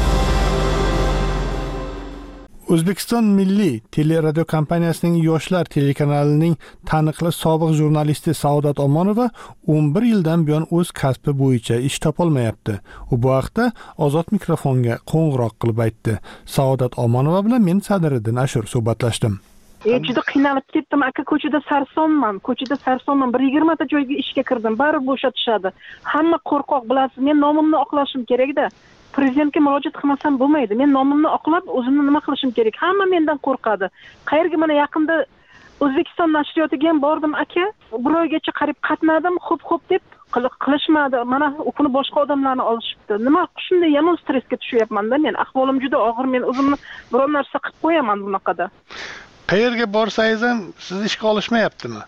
O'zbekiston Milliy teleradio kompaniyasining Yoshlar telekanalining taniqli sobiq jurnalisti Saodat Omonova 11 yildan buyon o'z kasbi bo'yicha ish topolmayapti. U bu haqda Ozod mikrofonga qo'ng'iroq qilib aytdi. Saodat Omonova bilan men Sadiriddin Ashur suhbatlashdim. Juda qiynalib ketdim aka, ko'chada sarsonman. 120 ta joyga ishga kirdim, bari bo'shatishadi. Hamma qo'rqoq, bilasiz, men nomimni oqlashim kerak-da. Prezidentga murojaat qilmasam bo'lmaydi. Men nomimni oqlab, o'zimni nima qilishim kerak? Hamma mendan qo'rqadi. Qayerga, mana yaqinda O'zbekiston nashriyotiga ham bordim aka. Bir oygacha qarib qatnadim, xo'p deb qilishmadi. Mana u kuni boshqa odamlarni olishibdi. Nima shunday yomon stressga tushyapman-da men. Ahvolim juda og'ir. Men o'zimni biror narsa qilib qo'yaman bunaqada. Qayerga borsangiz ham sizni ishga olishmayaptimi?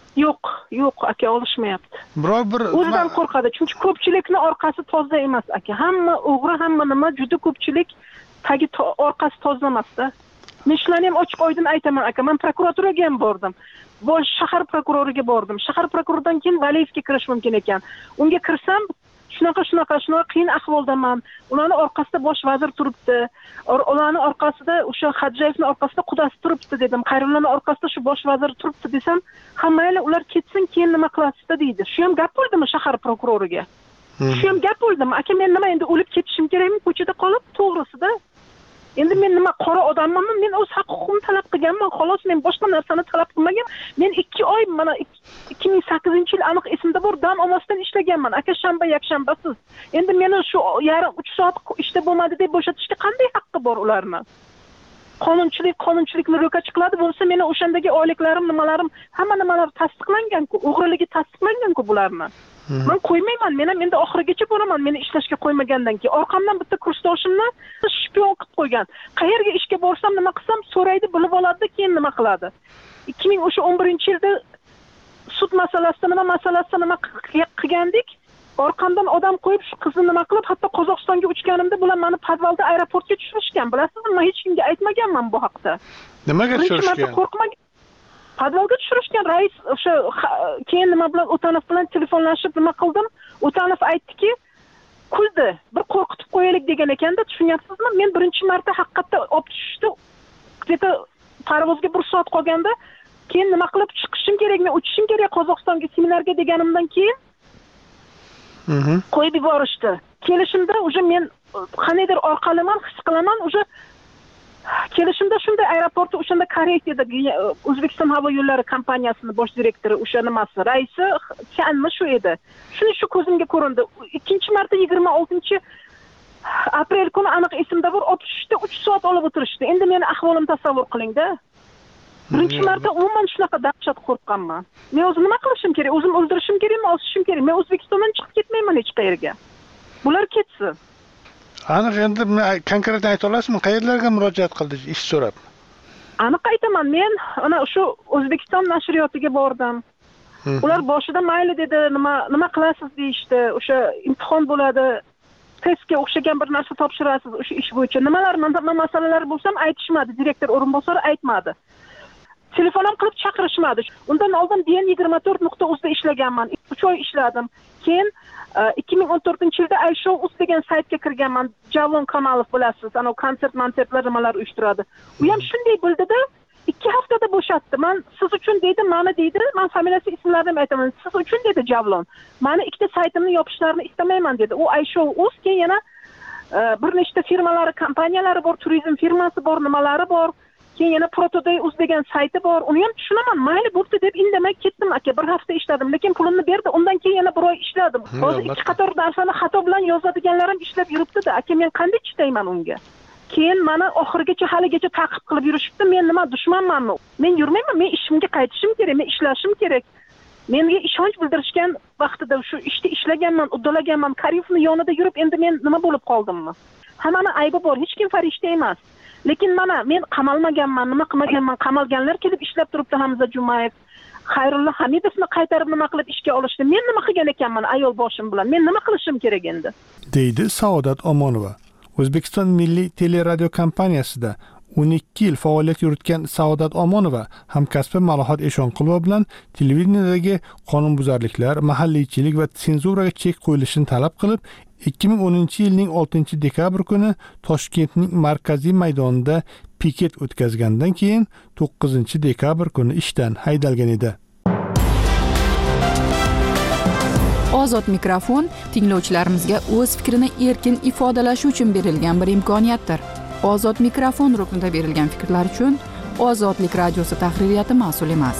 Yo'q aka, olishmayapti. Biror bir o'zidan qo'rqadi, chunki ko'pchilikni orqasi toza emas aka. Hamma o'g'ri, hamma nima, juda ko'pchilik tagi orqasi toza emas-da. Men shularni ham ochiq oydin aytaman aka. Men prokuraturaga ham bordim. Bosh shahar prokuroriga bordim. Shahar prokuroridan keyin Valiyevga kirish mumkin ekan. Unga kirsam shunaqa qiyin ahvoldaman. Ularning orqasida bosh vazir turibdi. Ularning orqasida o'sha Xadjayevning orqasida qudasi turibdi dedim. Xayrulloning orqasida shu bosh vazir turibdi desam, hammaylar ular ketsin, keyin nima qilasizda deydi. Shu ham gap bo'ldimi shahar prokuroriga? Shu ham gap bo'ldimi? Aka, men nima endi o'lib ketishim kerakmi ko'chada qolib? To'g'risida. Endi men nima qora odammanmi? Men o'z haq-huquqimni talab qilganman. Xolos, men boshqa narsani talab qilmagan. Men 2 oy, mana 2008-yil aniq esimda bor, dam olmasdan ishlaganman. Aka, shanba, yakshanbasiz. Endi meni shu yarim 3 soat ishda bo'lmadi deb bo'shatishga qanday haqqi bor ularni? Qonunchilikni ro'kach qiladi bo'lsa, meni o'shandagi oyliklarim, nimalarim, hamma nimalar tasdiqlangan-ku, o'g'riligi tasdiqlangan-ku bularni. Men qo'ymayman, men ham endi oxirigacha boraman, meni ishlashga qo'ymagandan keyin. Orqamdan bitta kursdoshimni shpion qilib qo'ygan. Qayerga ishga borsam, nima qilsam so'raydi, bilib oladi, keyin nima qiladi. 2011-yilda sud masalasida nima qilgandik? Orqamdan odam qo'yib shu qizni nima qilib, hatto Qozog'istonga uchganimda bular meni podvalda aeroportga tushirishgan. Bilasizmi, men hech kimga aytmaganman bu haqda. Nimaga tushirishgan? Podvalga tushirishgan. Rais o'sha keyin nima bilan O'tanov bilan telefonlashib nima qildim? O'tanov aytdiki, kuldi. Bir qo'rqitib qo'yaylik degan ekanda, tushunyapsizmi? Men birinchi marta haqiqatda olib tushishdi. Где-то parvozga 1 soat qolganda, keyin nima qilib chiqishim kerak, men uchishim kerak Qozog'istonga seminarga deganimdan keyin qo'yib yuborishdi. Kelishimda уже men qanaydir orqalaman, his qilaman, уже kelishimda shunday aeroportda o'shanda Koreyada O'zbekiston havo yo'llari kompaniyasining bosh direktori, o'sha nimasi, raisi Chanmi shu edi. Shuni shu ko'zimga ko'rindi. Ikkinchi marta 26-aprel kuni aniq esimda bor, o'tishda 3 soat olib o'tirishdi. Endi meni ahvolimni tasavvur qiling-da. Birinchi marta umuman shunaqa dahshat qo'rqqanman. Men o'zim nima qilishim kerak? O'zim o'ldirishim kerakmi, osishim kerak? Men O'zbekistondan chiqib ketmayman hech qayerga. Bular ketsin. Aniq endi konkret ayta olasizmi? Qayerlarga murojaat qildingiz ish so'rab? Aniq aytaman, men ana shu O'zbekiston nashriyotiga bordim. Ular boshida mayli dedi, nima qilasiz deyishdi. O'sha imtihon bo'ladi. Testga o'xshagan bir narsa topshirasiz o'sha ish bo'yicha. Nimalar masalalar bo'lsam aytishmadi, direktor o'rinbosari aytmadi. Telefon ham qilib chaqirishmadi. Undan oldin DN24.uzda ishlaganman. 3 oy ishladim. Keyin 2014-yilda iShow.uz degan saytga kirganman. Javlon Kamalov bilasiz, ana konsert-mansertlar nimalar uyushtiradi. U ham shunday bildida 2 haftada bo'shatdi. Men siz uchun deydi, meni deydi, men familiyasi ismlarini aytaman. Siz uchun dedi Javlon. Meni ikkita saytimni yopishlarini istamayman dedi. U iShow.uz, keyin yana bir nechta firmalari, kompaniyalari bor, turizm firmasi bor, nimalari bor. Keyin yana Protoday.uz degan sayti bor. Uni ham tushunaman. Mayli bo'pti deb indamay ketdim aka. Bir hafta ishladim, lekin pulimni berdi. Undan keyin yana 1 oy ishladim. Hozir 2 qator narsani xato bilan yozadiganlarim ishlab yuribdi-da. Aka, men qanday chidayman unga? Keyin mana oxirigacha haligacha ta'qib qilib yurishibdi. Men nima dushmanmanmi? Men yurmayman. Men ishimga qaytishim kerak, men ishlashim kerak. menga ishonch bildirishgan vaqtida shu ishda ishlaganman, uddalaganman, Karimovni yonida yurib, endi men nima bo'lib qoldimmi? Hammani aybi bor, hech kim farishta emas. Lekin mana men qamalmaganman, nima qilmaganman, qamalganlar kelib ishlab turibdi, Hamza Jumayev, Xayrullo Hamidovni qaytarib nima qilib ishga olishdi. Men nima qilgan ekanman ayol boshim bilan? Men nima qilishim kerak endi? Deydi Saodat Omonova. O'zbekiston Milliy teleradio kompaniyasida 12 yil faoliyat yuritgan Saodat Omonova hamkasbi Malohat Eshonqulova bilan televideniyadagi qonunbuzarliklar, mahalliychilik va senzuraga chek qo'yilishini talab qilib, 2010-yilning 6-dekabr kuni Toshkentning markaziy maydonida piket o'tkazgandan keyin 9-dekabr kuni ishdan haydalgan edi. Ozod mikrofon tinglovchilarimizga o'z fikrini erkin ifodalashi uchun berilgan bir imkoniyatdir. Ozod mikrofon ruknida berilgan fikrlar uchun Ozodlik radiosi tahririyati mas'ul emas.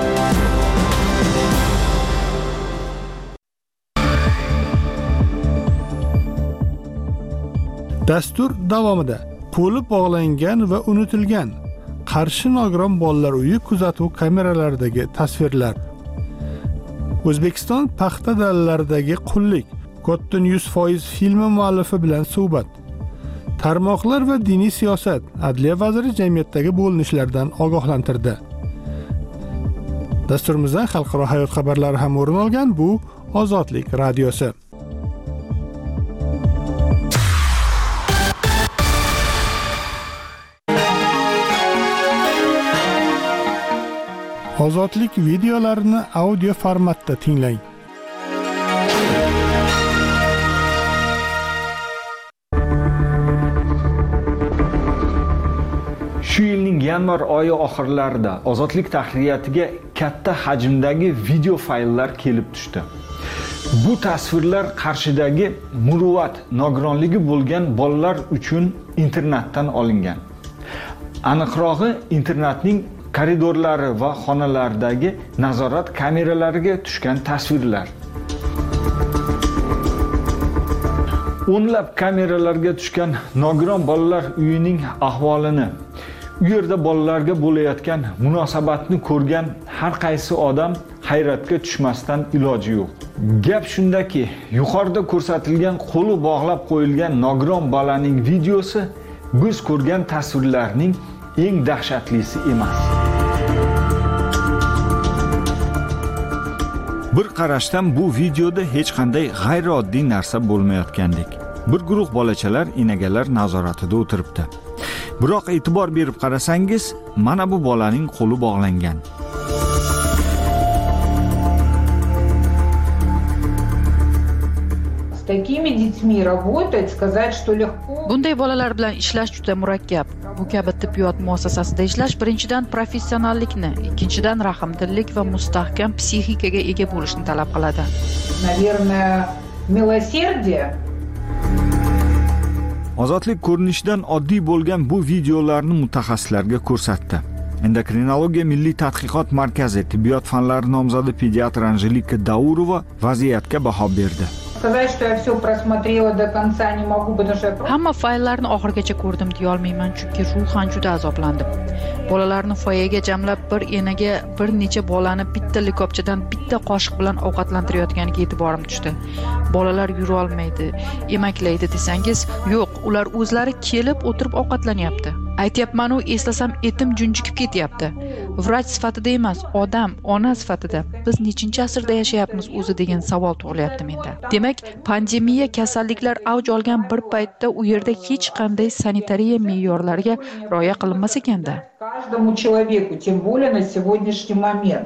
Dastur davomida qo'li bog'langan va unutilgan Qarshi nogiron bolalar uyi kuzatuv kameralaridagi tasvirlar. O'zbekiston paxta dalalaridagi qullik, Cotton 100% filmi muallifi bilan suhbat. Tarmoqlar va diniy siyosat, Adliya vaziri jamiyatdagi bo'linishlardan ogohlantirdi. Dasturimizda xalqaro hayot xabarlari ham o'rin olgan. Bu Ozodlik radiosi. Ozodlik videolarini audio formatda tinglang. Shu yilning yanvar oyi oxirlarida Ozodlik tahririyatiga katta hajmdagi video fayllar kelib tushdi. Bu tasvirlar Qarshidagi muruvvat nogironligi bo'lgan bolalar uchun internetdan olingan. Aniqrog'i, internetning koridorlari va xonalardagi nazorat kameralariga tushgan tasvirlar. O'nlab kameralarga tushgan nogiron bolalar uyining ahvolini, u yerda bolalarga bo'layotgan munosabatni ko'rgan har qaysi odam hayratga tushmasdan iloji yo'q. Gap shundaki, yuqorida ko'rsatilgan qo'li bog'lab qo'yilgan nogiron bolaning videosi biz ko'rgan tasvirlarning eng dahshatlisi emas. Bir qarashdan bu videoda hech qanday g'ayrioddiy narsa bo'lmayotgandek. Bir guruh bolachalar enagalar nazoratida o'tiribdi. Biroq e'tibor berib qarasangiz, mana bu bolaning qo'li bog'langan. Bunday bolalar bilan ishlash juda murakkab. Bu kabi tibbiyot muassasasida ishlash birinchidan professionallikni, ikkinchidan rahmdillik va mustahkam psixikaga ega bo'lishni talab qiladi. Ozodlik ko'rinishidan oddiy bo'lgan bu videolarni mutaxassislarga ko'rsatdi. Endokrinologiya milliy tadqiqot markazi tibbiyot fanlari nomzodi pediatr Anjelika Daurova vaziyatga baho berdi. Hamma fayllarni oxirigacha ko'rdim deya olmayman, chunki ruhan juda azoblandim. Bolalarni foyaga jamlab bir enaga bir necha bolani bitta likopchadan bitta qoshiq bilan ovqatlantirayotganiga e'tiborim tushdi. Bolalar yura olmaydi, emaklaydi desangiz, yo'q, ular o'zlari kelib o'tirib ovqatlanyapti. Aytyapman, u eslasam etim junjikib ketyapti. Vrach sifatida emas, odam, ona sifatida biz nechinchi asrda yashayapmiz o'zi degan savol tug'ilyapti menda. Demak, pandemiya kasalliklar avj olgan bir paytda u yerda hech qanday sanitariya me'yorlariga rioya qilinmas ekanda. Каждому человеку, тем более на сегодняшний момент.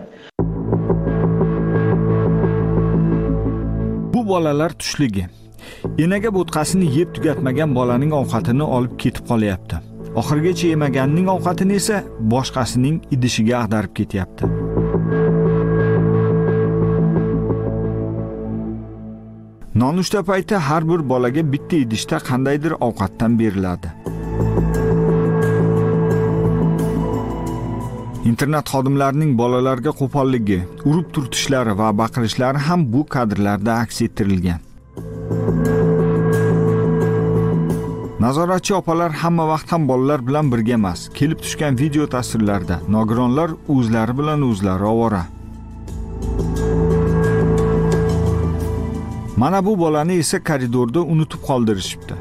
Bu bolalar tushligi. Enaga bo'tqasini yeb tugatmagan bolaning ovqatini olib ketib qolyapti. Oxirgacha yemaganning ovqatini esa boshqasining idishiga ag'darib ketyapti. Nonushta payti har bir bolaga bitta idishda qandaydir ovqatdan beriladi. Internet xodimlarining bolalarga qo'polligi, urib turtishlari va baqirishlari ham bu kadrlarda aks ettirilgan. Nazoratchi opalar hamma vaqt ham bolalar bilan birga emas. Kelib tushgan video tasvirlarda nogironlar o'zlari bilan o'zlari ovora. Mana bu bolani esa koridorda unutib qoldirishibdi.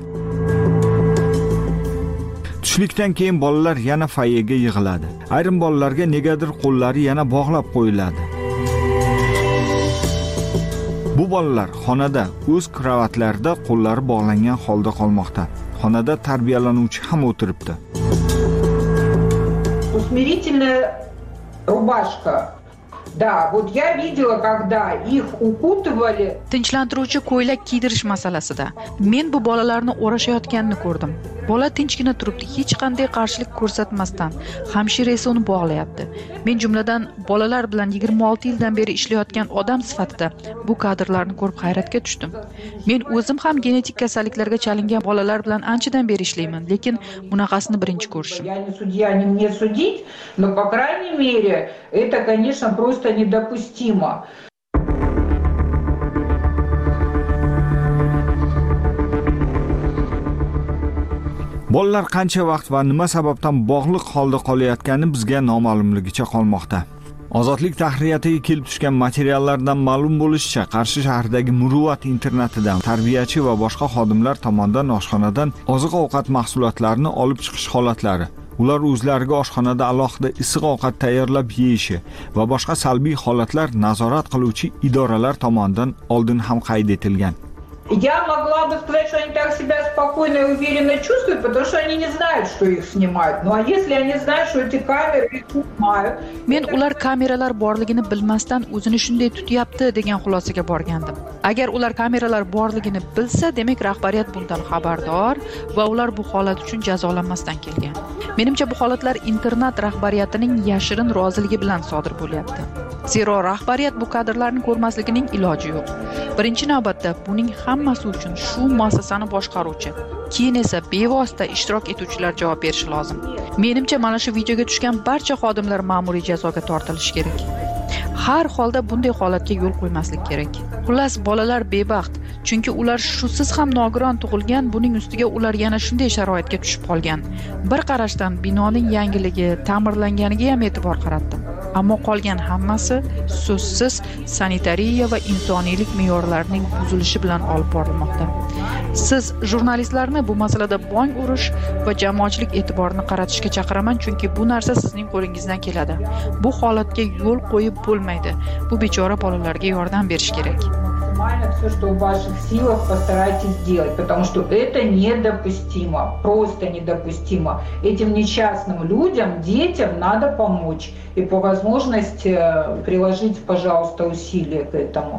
Tushlikdan keyin bolalar yana foyega yig'iladi. Ayrim bolalarga negadir qo'llari yana bog'lab qo'yiladi. Bu bolalar xonada o'z kravatlarida qo'llari bog'langan holda qolmoqda. Xonada tarbiyalanuvchi ham o'tiribdi. Усмирительная рубашка. Да, вот я видела, когда их укутывали. Tinchlantiruvchi ko'ylak kiydirish masalasida men bu bolalarni o'rashayotganini ko'rdim. Bola tinchgina turibdi, hech qanday qarshilik ko'rsatmasdan. Hamshira esa uni bog'layapti. Men jumladan bolalar bilan 26 yildan beri ishlayotgan odam sifatida bu kadrlarni ko'rib hayratga tushdim. Men o'zim ham genetik kasalliklarga chalingan bolalar bilan anchadan beri ishlayman, lekin bunaqasini birinchi ko'rishim. Я не судья, не мне судить, но по крайней мере, это, конечно, просто недопустимо. Bolalar qancha vaqt va nima sababdan bog'liq holda qolayotgani bizga noma'lumligicha qolmoqda. Ozodlik tahriyatiga kelib tushgan materiallardan ma'lum bo'lishicha, Qarshi shahridagi Muruvvat internatidan tarbiyachi va boshqa xodimlar tomonidan oshxonadan oziq-ovqat mahsulotlarini olib chiqish holatlari, ular o'zlariga oshxonada alohida issiq ovqat tayyorlab yeyishi va boshqa salbiy holatlar nazorat qiluvchi idoralar tomonidan oldin ham qayd etilgan. Я могла бы сказать, что они так себя спокойно и уверенно чувствуют, потому что они не знают, что их снимают. Ну а если они знают, что эти камеры их снимают... Men ular kameralar borligini bilmasdan o'zini shunday tutyapti degan xulosaga borgandim. Agar ular kameralar borligini bilsa, demak rahbariyat bundan xabardor va ular bu holat uchun jazolanmasdan kelgan. Menimcha bu holatlar internat rahbariyatining yashirin roziligi bilan sodir bo'lyapti. Zero rahbariyat bu kadrlarni ko'rmasligining iloji yo'q. Birinchi navbatda buning hammasi uchun shu muassasani boshqaruvchi, keyin esa bevosita ishtirok etuvchilar javob berishi lozim. Menimcha mana shu videoga tushgan barcha xodimlar ma'muriy jazoga tortilishi kerak. Har holda bunday holatga yo'l qo'ymaslik kerak. Xullas, bolalar bebaxt, chunki ular shusiz ham nogiron tug'ilgan, buning ustiga ular yana shunday sharoitga tushib qolgan. Bir qarashdan binoning yangiligi, ta'mirlanganiga ham e'tibor qaratdim. Ammo qolgan hammasi so'zsiz sanitariya va insoniylik me'yorlarining buzilishi bilan olib borilmoqda. Siz jurnalistlarni bu masalada bong urish va jamoatchilik e'tiborini qaratishga chaqiraman, chunki bu narsa sizning qo'lingizdan keladi. Bu holatga yo'l qo'yib bo'lmaydi. Bu bechora bolalarga yordam berish kerak. Все, что в ваших силах, постарайтесь сделать, потому что это недопустимо, просто недопустимо. Этим несчастным людям, детям надо помочь и по возможности приложить, пожалуйста, усилия к этому.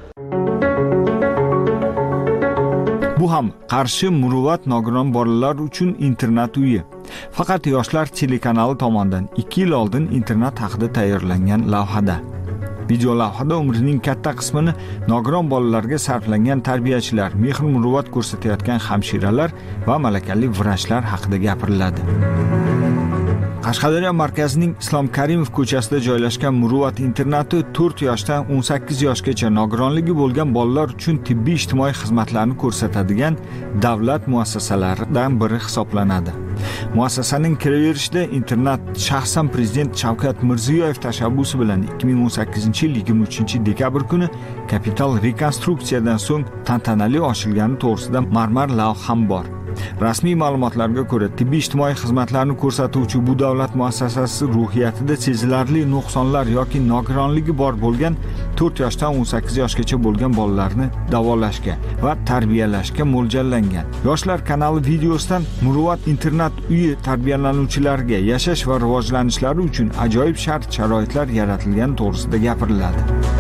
Bu ham Qarshi Muruvvat nogiron bolalar uchun internat uyi. Faqat Yoshlar telekanali tomonidan 2 yil oldin internat haqida tayyorlangan lavhada. Video lavhada umrining katta qismini nogiron bolalarga sarflangan tarbiyachilar, mehr muruvvat ko'rsatayotgan hamshiralar va malakali vrachlar haqida gapiriladi. Qashqadaryo markazining Islom Karimov ko'chasida joylashgan Muruvvat internati 4 yoshdan 18 yoshgacha nogironligi bo'lgan bolalar uchun tibbiy ijtimoiy xizmatlarni ko'rsatadigan davlat muassasalaridan biri hisoblanadi. Muassasaning kiraverishida internat shaxsan prezident Shavkat Mirziyoyev tashabbusi bilan 2018-yil 23-dekabr kuni kapital rekonstruksiyadan so'ng tantanali ochilgani to'g'risida marmar lavha ham bor. Rasmiy ma'lumotlarga ko'ra, tibbiy ijtimoiy xizmatlarni ko'rsatuvchi bu davlat muassasasi ruhiyatida sezilarli nuqsonlar yoki nogironligi bor bo'lgan 4 yoshdan 18 yoshgacha bo'lgan bolalarni davolashga va tarbiyalashga mo'ljallangan. Yoshlar kanali videosidan Muruvvat internat uyi tarbiyalanuvchilariga yashash va rivojlanishlari uchun ajoyib shart-sharoitlar yaratilgani to'g'risida gapiriladi.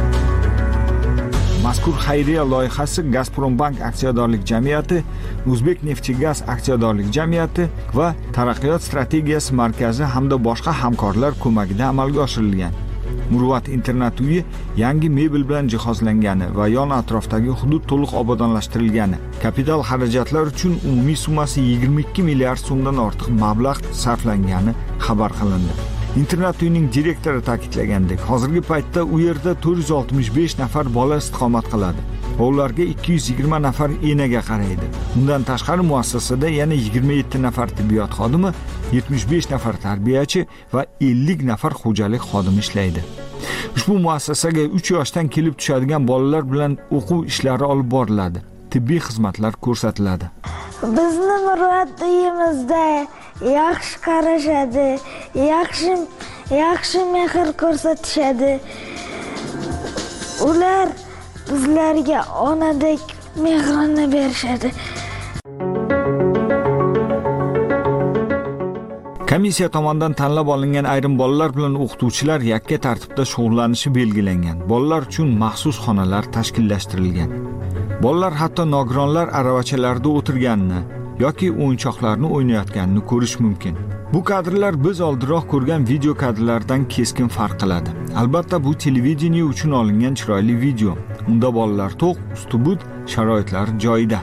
Mazkur xayriya loyihasi Gazprombank aksiyadorlik jamiyati, O'zbekneftgaz aksiyadorlik jamiyati va Taraqqiyot strategiyasi markazi hamda boshqa hamkorlar ko'magida amalga oshirilgan. Muruvvat internat uyi yangi mebel bilan jihozlangani va yon atrofdagi hudud to'liq obodonlashtirilgani. Kapital xarajatlar uchun umumiy summasi 22 milliard so'mdan ortiq mablag' sarflangani xabar qilindi. Internat uyining direktori ta'kidlagandek, hozirgi paytda u yerda 465 nafar bola istiqomat qiladi. Ularga 220 nafar enaga qaraydi. Undan tashqari muassasada yana 27 nafar tibbiyot xodimi, 75 nafar tarbiyachi va 50 nafar xo'jalik xodimi ishlaydi. Ushbu muassasaga 3 yoshdan kelib tushadigan bolalar bilan o'quv ishlari olib boriladi. Tibbiy xizmatlar ko'rsatiladi. Bizni Murvat uyimizda yaxshi qarashadi, yaxshi mehr ko'rsatishadi. Ular bizlarga onadek mehrini berishadi. Komissiya tomonidan tanlab olingan ayrim bolalar bilan o'qituvchilar yakka tartibda shug'ullanishi belgilangan. Bolalar uchun maxsus xonalar tashkillashtirilgan. Bolalar hatto nogironlar aravachalarida o'tirganini yoki o'yinchoqlarni o'ynayotganini ko'rish mumkin. Bu kadrlar biz oldinroq ko'rgan video kadrlardan keskin farq qiladi. Albatta bu televideniye uchun olingan chiroyli video. Unda bolalar to'q, ustubut, sharoitlar joyida.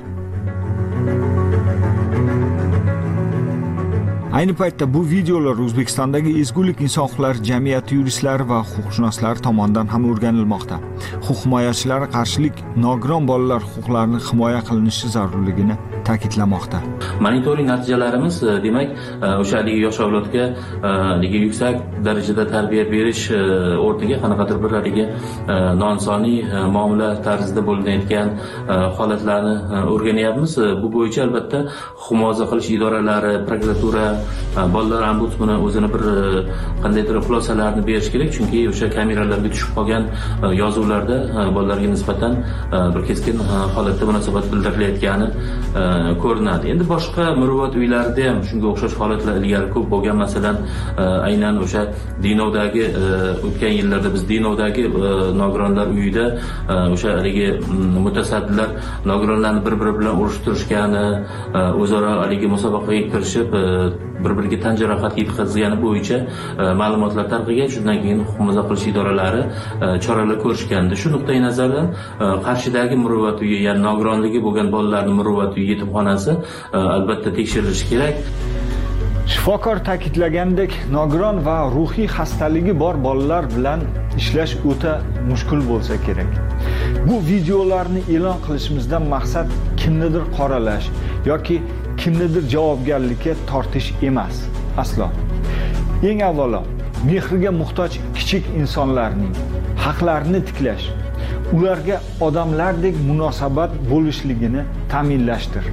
Ayni paytda bu videolar O'zbekistondagi ezgulik inson huquqlari jamiyati yuristlari va huquqshunoslar tomonidan ham o'rganilmoqda. Huquq himoyachilari qarshilik nogiron bolalar huquqlarini himoya qilinishi zarurligini ta'kidlamoqda. Monitoring natijalarimiz demak o'sha yosh avlodga yuksak darajada tarbiya berish o'rniga qanaqadir bir nonsoniy muomala tarzida bo'linayotgan holatlarni o'rganyapmiz. Bu bo'yicha albatta huquq muhofaza qilish idoralari, prokuratura, bolalar ombudsmani o'zini bir qandaydir xulosalarni berish kerak, chunki o'sha kameralarga tushib qolgan yozuvlarda bolalarga nisbatan bir keskin holatda munosabat bildirilayotgani ko'rinadi. Endi boshqa muruvvat uylarida ham shunga o'xshash holatlar ilgari ko'p bo'lgan. Masalan, aynan o'sha Dinovdagi o'tgan yillarda biz Dinovdagi nogironlar uyida o'sha mutasaddilar nogironlarni bir-biri bilan urushtirishgani, o'zaro musobaqaga kirishib bir-biriga tan jarohati yetkazgani bo'yicha ma'lumotlar tarqagan. Shundan keyin huquq muhofaza qilish idoralari choralar ko'rishgandi. Shu nuqtai nazardan Qarshidagi muruvvat uyi, ya'ni nogironligi bo'lgan bolalarning muruvvat uyi yetimxonasi albatta tekshirilishi kerak. Shifokor ta'kidlagandek, nogiron va ruhiy xastaligi bor bolalar bilan ishlash o'ta mushkul bo'lsa kerak. Bu videolarni e'lon qilishimizdan maqsad kimnidir qoralash yoki kimnidir javobgarlikka tortish emas. Aslo. Eng avvalo, mehriga muhtoj kichik insonlarning haqlarini tiklash, ularga odamlardek munosabat bo'lishligini ta'minlashdir.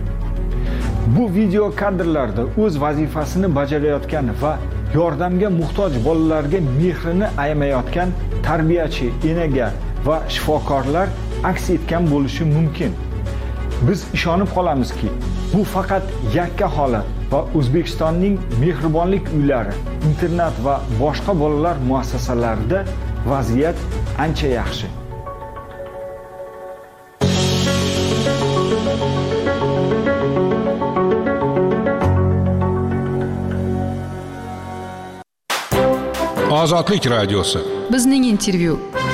Bu video kadrlarda o'z vazifasini bajarayotgan va yordamga muhtoj bolalarga mehrini ayamayotgan tarbiyachi, enaga va shifokorlar aks etgan bo'lishi mumkin. Biz ishonib qolamizki, bu faqat yakka holat va O'zbekistonning mehribonlik uylari, internat va boshqa bolalar muassasalarida vaziyat ancha yaxshi. Ozodlik radiosi. Bizning intervyu.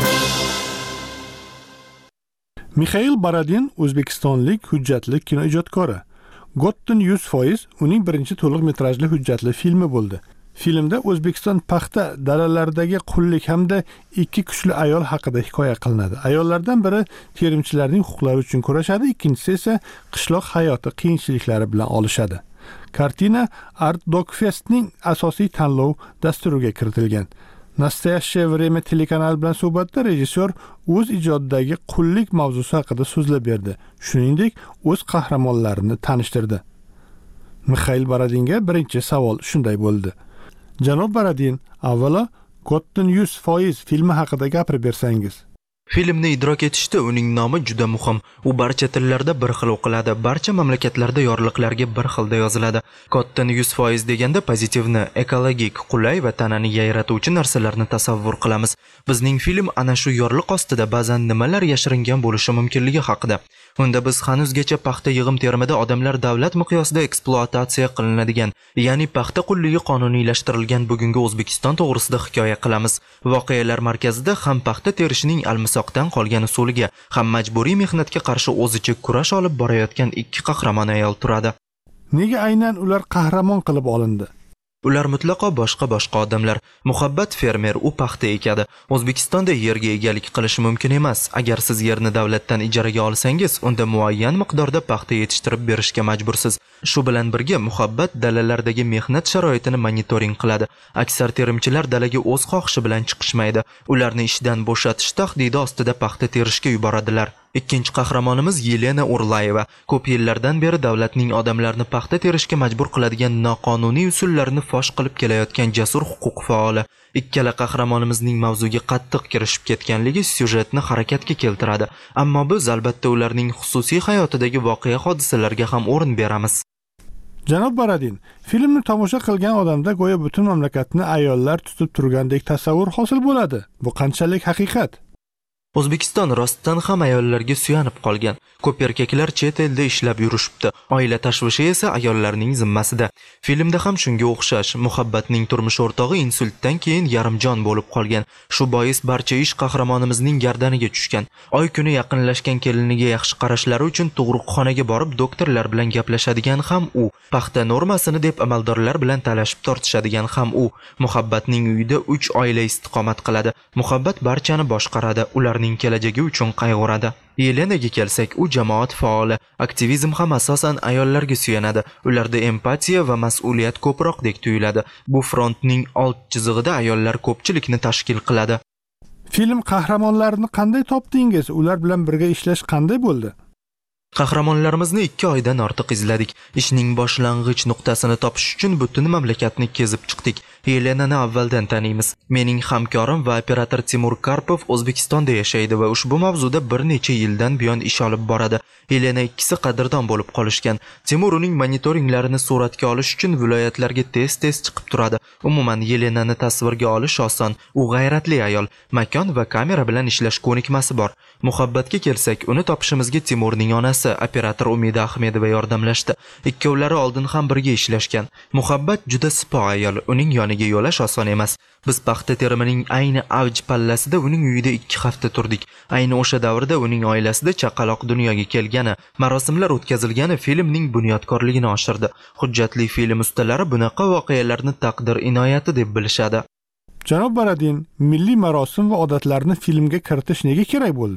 Mixail Baradin o'zbekistonlik hujjatli kinoijodkori. Gottin 100% uning birinchi to'liq metrajli hujjatli filmi bo'ldi. Filmda O'zbekiston paxta dalalaridagi qullik hamda ikki kuchli ayol haqida hikoya qilinadi. Ayollardan biri terimchilarning huquqlari uchun kurashadi, ikkinchisi esa qishloq hayoti qiyinchiliklari bilan olishadi. Kartina Art Dog Festning asosiy tanlov dasturiga kiritilgan. Nastoyashye время telekanali bilan suhbatda rejissyor o'z ijodidagi qullik mavzusi haqida so'zlab berdi. Shuningdek, o'z qahramonlarini tanishtirdi. Mixail Baradinga birinchi savol shunday bo'ldi. Janob Baradin, avvalo Gottin 100% filmi haqida gapirib bersangiz. Filmni idrok etishda uning nomi juda muhim. U barcha tillarda bir xil o'qiladi, barcha mamlakatlarda yorliqlarga bir xilda yoziladi. Gottin 100% deganda pozitivni, ekologik, qulay va tanani yayratuvchi narsalarni tasavvur qilamiz. Bizning film ana shu yorliq ostida ba'zan nimalar yashiringan bo'lishi mumkinligi haqida. Unda biz hanuzgacha paxta yig'im-terimida odamlar davlat miqyosida ekspluatatsiya qilinadigan, ya'ni paxta qulligi qonuniylashtirilgan bugungi O'zbekiston to'g'risida hikoya qilamiz. Voqealar markazida ham paxta terishning almisoqdan qolgan usuliga, ham majburiy mehnatga qarshi o'zicha kurash olib borayotgan ikki qahramon ayol turadi. Nega aynan ular qahramon qilib olindi? Ular mutlaqo boshqa odamlar. Muhabbat fermer, u paxta ekadi. O'zbekistonda yerga egalik qilish mumkin emas. Agar siz yerni davlatdan ijaraga olsangiz, unda muayyan miqdorda paxta yetishtirib berishga majbursiz. Shu bilan birga Muhabbat dalalardagi mehnat sharoitini monitoring qiladi. Aksar terimchilar dalaga o'z xohishi bilan chiqishmaydi. Ularni ishdan bo'shatish tahdidi ostida paxta terishga yuboradilar. Ikkinchi qahramonimiz Yelena Urlayeva ko'p yillardan beri davlatning odamlarni paxta terishga majbur qiladigan noqonuniy usullarni fosh qilib kelayotgan jasur huquq faoli. Ikkala qahramonimizning mavzuga qattiq kirishib ketganligi syujetni harakatga keltiradi, ammo biz albatta ularning xususiy hayotidagi voqea hodisalarga ham o'rin beramiz. Janob Baradin, filmni tomosha qilgan odamda go'yo butun mamlakatni ayollar tutib turgandek tasavvur hosil bo'ladi. Bu qanchalik haqiqat? O'zbekiston rostdan ham ayollarga suyanib qolgan. Ko'p erkaklar chet elda ishlab yurishibdi. Oila tashvishi esa ayollarning zimmasida. Filmda ham shunga o'xshash. Muhabbatning turmush o'rtog'i insultdan keyin yarimjon bo'lib qolgan. Shu bois barcha ish qahramonimizning gardaniga tushgan. Oy kuni yaqinlashgan keliniga yaxshi qarashlari uchun tug'ruqxonaga borib doktorlar bilan gaplashadigan ham u. Paxta normasini deb amaldorlar bilan talashib tortishadigan ham u. Muhabbatning uyida 3 oila istiqomat qiladi. Muhabbat barchani boshqaradi. Ularning kelajagi uchun qayg'uradi. Yelenaga kelsak, u jamoat faoli. Aktivizm ham asosan ayollarga suyanadi. Ularda empatiya va mas'uliyat ko'proqdek tuyuladi. Bu frontning old chizig'ida ayollar ko'pchilikni tashkil qiladi. Film qahramonlarini qanday topdingiz? Ular bilan birga ishlash qanday bo'ldi? Qahramonlarimizni 2 oydan ortiq izladik. Ishning boshlang'ich nuqtasini topish uchun butun mamlakatni kezib chiqdik. Yelenani avvaldan taniymiz. Mening hamkorim va operator Timur Karpov O'zbekistonda yashaydi va ushbu mavzuda bir necha yildan buyon ish olib boradi. Yelena ikkisi qadrdon bo'lib qolishgan. Timur uning monitoringlarini suratga olish uchun viloyatlarga tez-tez chiqib turadi. Umuman Yelenani tasvirga olish oson. U g'ayratli ayol. Makon va kamera bilan ishlash ko'nikmasi bor. Muhabbatga kelsak, uni topishimizga Timurning onasi, operator Umida Ahmedova yordamlashdi. Ikkovlari oldin ham birga ishlashgan. Muhabbat juda sipo ayol. Uning yoniga yo'lash oson emas. Biz paxta terimining ayni avj pallasida uning uyida 2 hafta turdik. Ayni o'sha davrda uning oilasida chaqaloq dunyoga kelgani, marosimlar o'tkazilgani filmning bunyodkorligini oshirdi. Hujjatli film ustalari bunaqa voqealarni taqdir inoyati deb bilishadi. Janob Baradin, milliy marosim va odatlarni filmga kiritish nega kerak bo'ldi?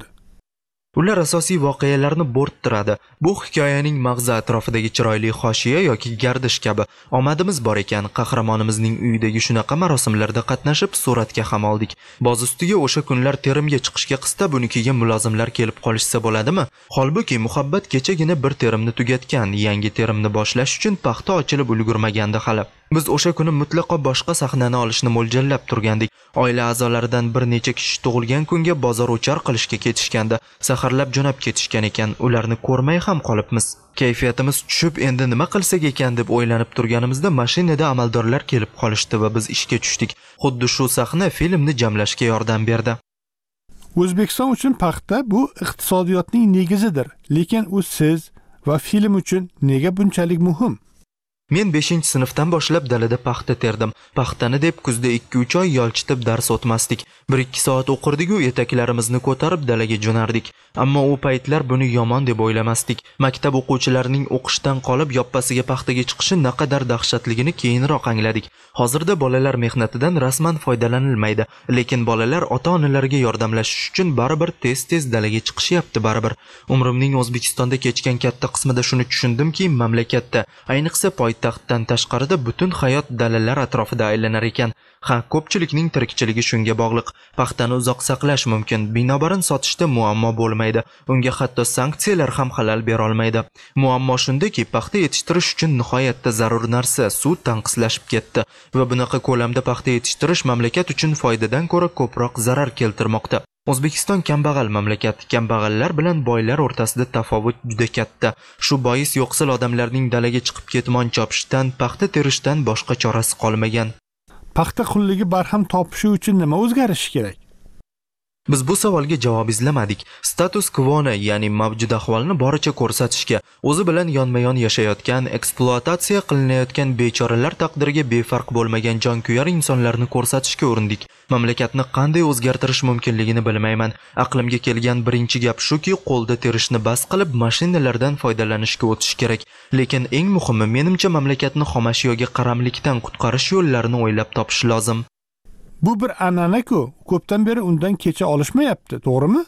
Ular asosiy voqealarni bo'rttiradi. Bu hikoyaning mag'zi atrofidagi chiroyli hoshiya yoki gardish kabi. Omadimiz bor ekan, qahramonimizning uyidagi shunaqa marosimlarda qatnashib suratga ham oldik. Boz ustiga o'sha kunlar terimga chiqishga qistab unikiga mulozimlar kelib qolishsa bo'ladimi? Holbuki Muhabbat kechagina bir terimni tugatgan, yangi terimni boshlash uchun paxta ochilib ulgurmagandi hali. Biz o'sha kuni mutlaqo boshqa sahnani olishni mo'ljallab turgandik. Oila a'zolaridan bir necha kishi tug'ilgan kunga bozor o'char qilishga ketishganda, saharlab jo'nab ketishgan ekan. Ularni ko'rmay ham qolibmiz. Kayfiyatimiz tushib, endi nima qilsak ekan deb o'ylanib turganimizda mashinada amaldorlar kelib qolishdi va biz ishga tushdik. Xuddi shu sahna filmni jamlashga yordam berdi. O'zbekiston uchun paxta bu iqtisodiyotning negizidir, lekin u siz va film uchun nega bunchalik muhim? Men 5-sinfdan boshlab dalada paxta terdim. Paxtani deb kuzda 2-3 oy yolchitib dars o'tmasdik. 1-2 soat o'qirdik u etaklarimizni ko'tarib dalaga jo'nardik. Ammo u paytlar buni yomon deb o'ylamasdik. Maktab o'quvchilarining o'qishdan qolib yoppasiga paxtaga chiqishi naqadar dahshatligini keyinroq angladik. Hozirda bolalar mehnatidan rasman foydalanilmaydi, lekin bolalar ota-onalariga yordamlashish uchun baribir tez-tez dalaga chiqishyapti baribir. Umrimning O'zbekistonda kechgan katta qismida shuni tushundimki, mamlakatda, ayniqsa poytaxtdan tashqarida butun hayot dalalar atrofida aylanar ekan. Ko'pchilikning tirikchiligi shunga bog'liq. Paxtani uzoq saqlash mumkin, binobarin sotishda muammo bo'lmaydi. Unga hatto sanksiyalar ham xalal bera olmaydi. Muammo shundaki, paxta yetishtirish uchun nihoyatda zarur narsa suv tanqislashib ketdi va bunaqa ko'lamda paxta yetishtirish mamlakat uchun foydadan ko'ra ko'proq zarar keltirmoqda. O'zbekiston kambag'al mamlakat, kambag'allar bilan boylar o'rtasida tafovut juda katta. Shu bois yo'qsil odamlarning dalaga chiqib ketmon chopishdan, paxta terishdan boshqa chorasi qolmagan. Paxta qulligi barham topishi uchun nima o'zgarishi kerak? Biz bu savolga javob izlamadik. Status quo-ni, ya'ni mavjud ahvolni boricha ko'rsatishga, o'zi bilan yonma-yon yashayotgan, ekspluatatsiya qilinayotgan bechoralar taqdiriga befarq bo'lmagan jonkuyar insonlarni ko'rsatishga urindik. Mamlakatni qanday o'zgartirish mumkinligini bilmayman. Aqlimga kelgan birinchi gap shuki, qo'lda terishni bas qilib, mashinalardan foydalanishga o'tish kerak. Lekin eng muhimi, menimcha mamlakatni xomashyoga qaramlikdan qutqarish yo'llarini o'ylab topish lozim. Bu bir an'ana-ku, ko'pdan beri undan kecha olishmayapti, to'g'rimi?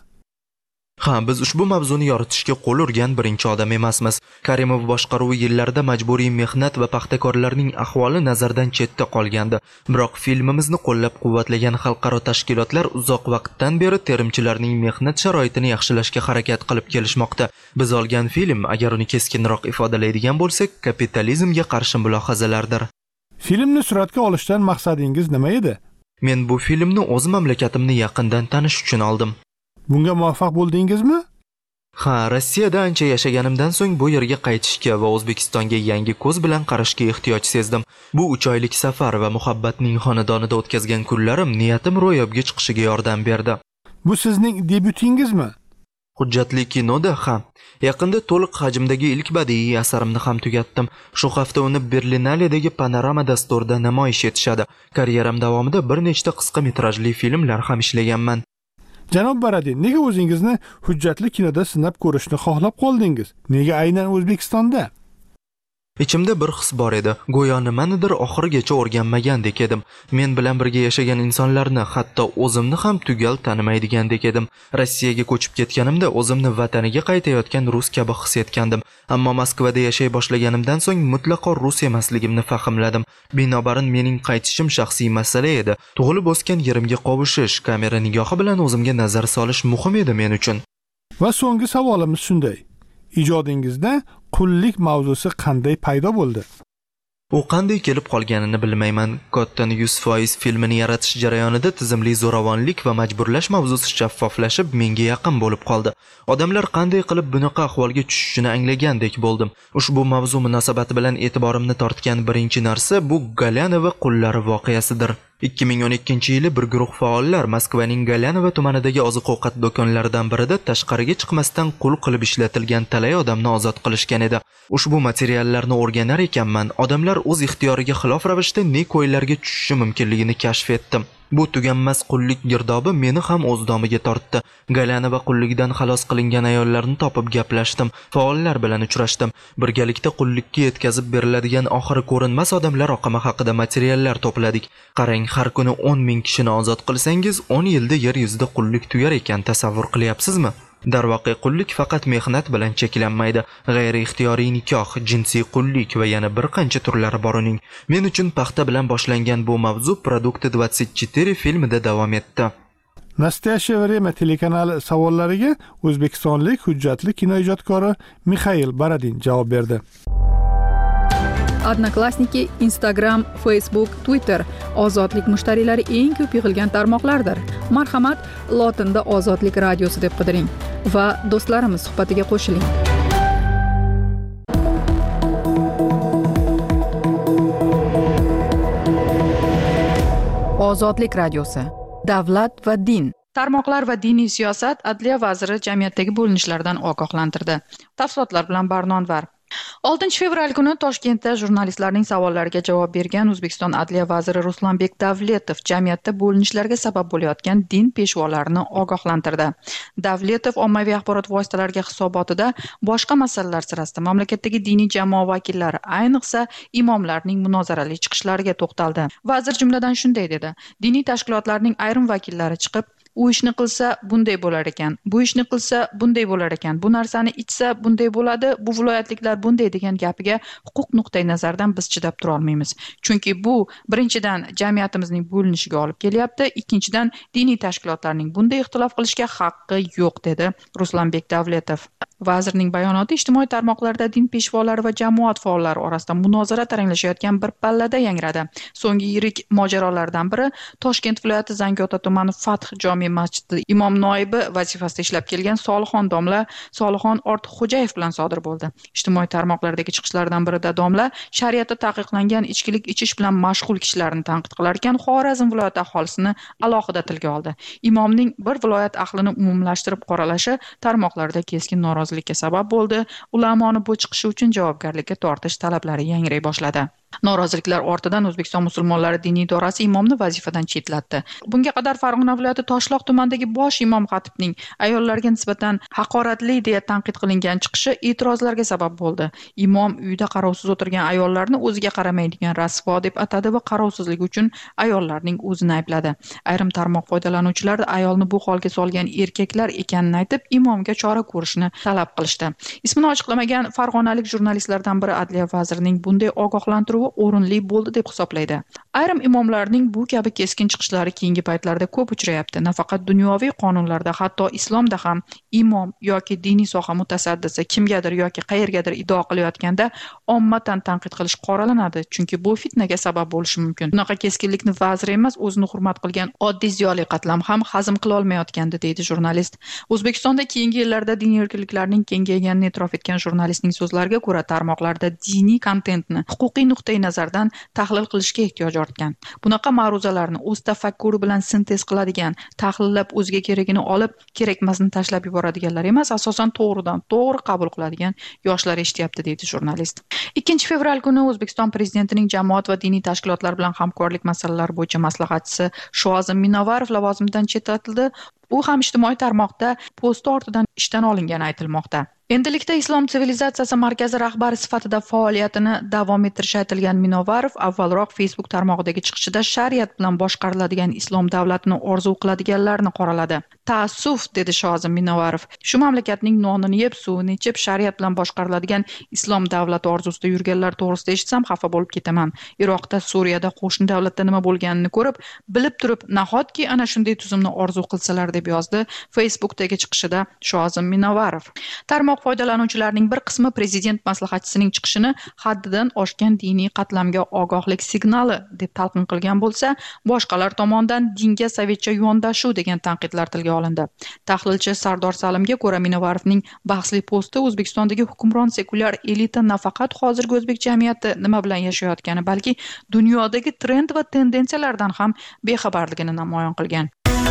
Ha, biz ushbu mavzuni yoritishga qo'l urgan birinchi odam emasmiz. Karimov boshqaruvi yillarida majburiy mehnat va paxtakorlarning ahvoli nazardan chetda qolgandi. Biroq filmimizni qo'llab-quvvatlagan xalqaro tashkilotlar uzoq vaqtdan beri terimchilarning mehnat sharoitini yaxshilashga harakat qilib kelishmoqda. Biz olgan film, agar uni keskinroq ifodalaydigan bo'lsak, kapitalizmga qarshi mulohazalardir. Filmni suratga olishdan maqsadingiz nima edi? Men bu filmni o'z mamlakatimni yaqindan tanish uchun oldim. Bunga muvaffaq bo'ldingizmi? Ha, Rossiyada ancha yashaganimdan so'ng bu yerga qaytishga va O'zbekistonga yangi ko'z bilan qarashga ehtiyoj sezdim. Bu 3 oylik safar va muhabbatning xonadonida o'tkazgan kunlarim niyatim ro'yobga chiqishiga yordam berdi. Bu sizning debyutingizmi? Hujjatli kinoda ham. Yaqinda to'liq hajmdagi ilk badiiy asarimni ham tugatdim. Shu hafta uni Berlinalidagi Panorama dasturida namoyish etishadi. Karyeram davomida bir nechta qisqa metrajli filmlar ham ishlaganman. Janob Baradin, nega o'zingizni hujjatli kinoda sinab ko'rishni xohlab qoldingiz? Nega aynan O'zbekistonda? Ichimda bir his bor edi. Go'yo nimanidir oxirigacha o'rganmagandek edim. Men bilan birga yashagan insonlarni, hatto o'zimni ham tugal tanimaydigandek edim. Rossiyaga ko'chib ketganimda o'zimni vataniga qaytayotgan rus kabi his etgandim. Ammo Moskvada yashay boshlaganimdan so'ng mutlaqo rus emasligimni fahmladim. Binobarin mening qaytishim shaxsiy masala edi. Tug'ilib o'sgan yerimga qovushish, kamera nigohi bilan o'zimga nazar solish muhim edi men uchun. Va so'nggi savolimiz shunday. Ijodingizda qullik mavzusi qanday paydo bo'ldi? U qanday kelib qolganini bilmayman. Kottan 100% filmini yaratish jarayonida tizimli zo'ravonlik va majburlash mavzusi shaffoflashib, menga yaqin bo'lib qoldi. Odamlar qanday qilib bunaqa ahvolga tushishini anglagandek bo'ldim. Ushbu mavzu munosabati bilan e'tiborimni tortgan birinchi narsa bu Galyanova qullari voqeasidir. 2012-yili bir guruh faollar Moskvaning Galyanova tumanidagi oziq-ovqat do'konlaridan birida tashqariga chiqmasdan qul qilib ishlatilgan talay odamni ozod qilishgan edi. Ushbu materiallarni o'rganar ekanman, odamlar o'z ixtiyoriga xilof ravishda ne ko'ylarga tushishi mumkinligini kashf etdim. Bu tuganmas qullik girdobi meni ham o'z domiga tortdi. Galyanova qullikdan xalos qilingan ayollarni topib gaplashdim, faollar bilan uchrashdim. Birgalikda qullikka yetkazib beriladigan oxiri ko'rinmas odamlar oqimi haqida materiallar to'pladik. Qarang, har kuni 10 ming kishini ozod qilsangiz, 10 yilda yer yuzida qullik tugar ekan, tasavvur qilyapsizmi? Darvoqe qullik faqat mehnat bilan cheklanmaydi. G'ayri ixtiyoriy nikoh, jinsiy qullik va yana bir qancha turlari bor uning. Men uchun paxta bilan boshlangan bu mavzu Produkti 24 filmida davom etdi. Nastasia Vremya telekanali savollariga o'zbekistonlik hujjatli kino ijodkori Mikhail Baradin javob berdi. Odnoklassniki, Instagram, Facebook, Twitter ozodlik mushtariylari eng ko'p yig'ilgan tarmoqlardir. Marhamat, lotinda Ozodlik radiosi deb qidiring va do'stlarimiz suhbatiga qo'shiling. Ozodlik radiosi. Davlat va din. Tarmoqlar va diniy siyosat Adliya vaziri jamiyatdagi bo'linishlardan ogohlantirdi. Tafsilotlar bilan Barnonvar. 6 fevral kuni Toshkentda jurnalistlarning savollariga javob bergan O'zbekiston Adliya vaziri Ruslanbek Davletov jamiyatda bo'linishlarga sabab bo'layotgan din peshvolarini ogohlantirdi. Davletov ommaviy axborot vositalariga hisobotida boshqa masalalar sirasida mamlakatdagi diniy jamoa vakillari, ayniqsa imomlarning munozarali chiqishlariga to'xtaldi. Vazir jumladan shunday dedi: diniy tashkilotlarning ayrim vakillari chiqib, u ishni qilsa bunday bo'lar ekan, bu ishni qilsa bunday bo'lar ekan, bu narsani ichsa bunday bo'ladi, bu viloyatliklar bunday degan gapiga huquq nuqtai nazaridan biz chidab tura olmaymiz. Chunki bu birinchidan jamiyatimizning bo'linishiga olib kelyapti, ikkinchidan diniy tashkilotlarning bunday ixtilof qilishga haqqi yo'q, dedi Ruslanbek Davletov. Vazirning bayonoti ijtimoiy tarmoqlarda din peshvolari va jamoat faollari orasida munozara taranglashayotgan bir pallada yangradi. So'nggi yirik mojarolardan biri Toshkent viloyati Zangiota tumani Fath jome masjidi imom noibi vazifasida ishlab kelgan Solixon domla Solixon Ortiqxo'jayev bilan sodir bo'ldi. Ijtimoiy tarmoqlardagi chiqishlardan birida domla shariatda taqiqlangan ichkilik ichish bilan mashg'ul kishilarni tanqid qilar ekan, Xorazm viloyati aholisini alohida tilga oldi. Imomning bir viloyat ahlini umumlashtirib qoralashi tarmoqlarda keskin norozilikka sabab bo'ldi. Ulamoni bu chiqishi uchun javobgarlikka tortish talablari yangray boshladi. Noroziliklar ortidan O'zbekiston musulmonlari diniy idorasi imomni vazifadan chetlatdi. Bunga qadar Farg'ona viloyati Toshloq tumanidagi bosh imom xatibning ayollarga nisbatan haqoratli deya tanqid qilingan chiqishi e'tirozlarga sabab bo'ldi. Imom uyda qarovsiz o'tirgan ayollarni o'ziga qaramaydigan rasvo deb atadi va qarovsizlik uchun ayollarning o'zini aybladi. Ayrim tarmoq foydalanuvchilari ayolni bu holga solgan erkaklar ekanini aytib, imomga chora ko'rishni talab qilishdi. Ismini ochiqlamagan farg'onalik jurnalistlardan biri Adliya vazirining bunday ogohlantiruvi o'rinli bo'ldi deb hisoblaydi. Ayrim imomlarning bu kabi keskin chiqishlari keyingi paytlarda ko'p uchrayapti. Nafaqat dunyoviy qonunlarda, hatto islomda ham imom yoki diniy soha mutasaddisi kimgadir yoki qayergadir iddao qilayotganda ommatan tanqid qilish qoralanadi, chunki bu fitnaga sabab bo'lishi mumkin. Bunaqa keskinlikni vazir emas, o'zini hurmat qilgan oddiy ziyoli qatlam ham hazm qila olmayotgandi, deydi jurnalist. O'zbekistonda keyingi yillarda diniy erkinliklarning kengayganini e'tirof etgan jurnalistning so'zlariga ko'ra, tarmoqlarda diniy kontentni huquqiy nuqtai nazardan tahlil qilishga ehtiyoj ortgan. Bunaqa ma'ruzalarni o'z tafakkuri bilan sintez qiladigan, tahlillab o'ziga keragini olib, kerakmasini tashlab yuboradiganlar emas, asosan to'g'ridan to'g'ri qabul qiladigan yoshlar eshityapti, deydi jurnalist. 2 fevral kuni O'zbekiston prezidentining jamoat va diniy tashkilotlar bilan hamkorlik masalalari bo'yicha maslahatchisi Shoazim Minovarov lavozimidan chetlatildi. U ham ijtimoiy tarmoqda posti ortidan ishdan olingani aytilmoqda. Endilikda Islom sivilizatsiyasi markazi rahbari sifatida faoliyatini davom ettirishi aytilgan Minovarov avvalroq Facebook tarmog'idagi chiqishida shariat bilan boshqariladigan islom davlatini orzu qiladiganlarni qoraladi. Taassuf, dedi Shoazim Minovarov. Shu mamlakatning nonini yeb, suvini ichib, shariat bilan boshqariladigan islom davlati orzusida yurganlar to'g'risida eshitsam xafa bo'lib ketaman. Iroqda, Suriyada, qo'shni davlatda nima bo'lganini ko'rib, bilib turib, nahotki ana shunday tuzumni orzu qilsalar, deb yozdi Facebookdagi chiqishida Shoazim Minovarov. Tarmoq foydalanuvchilarining bir qismi prezident maslahatchisining chiqishini haddidan oshgan diniy qatlamga ogohlik signali deb talqin qilgan bo'lsa, boshqalar tomonidan dinga sovetcha yondashuv degan tanqidlar tilga olindi. Tahlilchi Sardor Salimga ko'ra, Minovarovning bahsli posti O'zbekistondagi hukmron sekulyar elita nafaqat hozirgi o'zbek jamiyati nima bilan yashayotgani, balki dunyodagi trend va tendensiyalardan ham bexabarligini namoyon qilgan.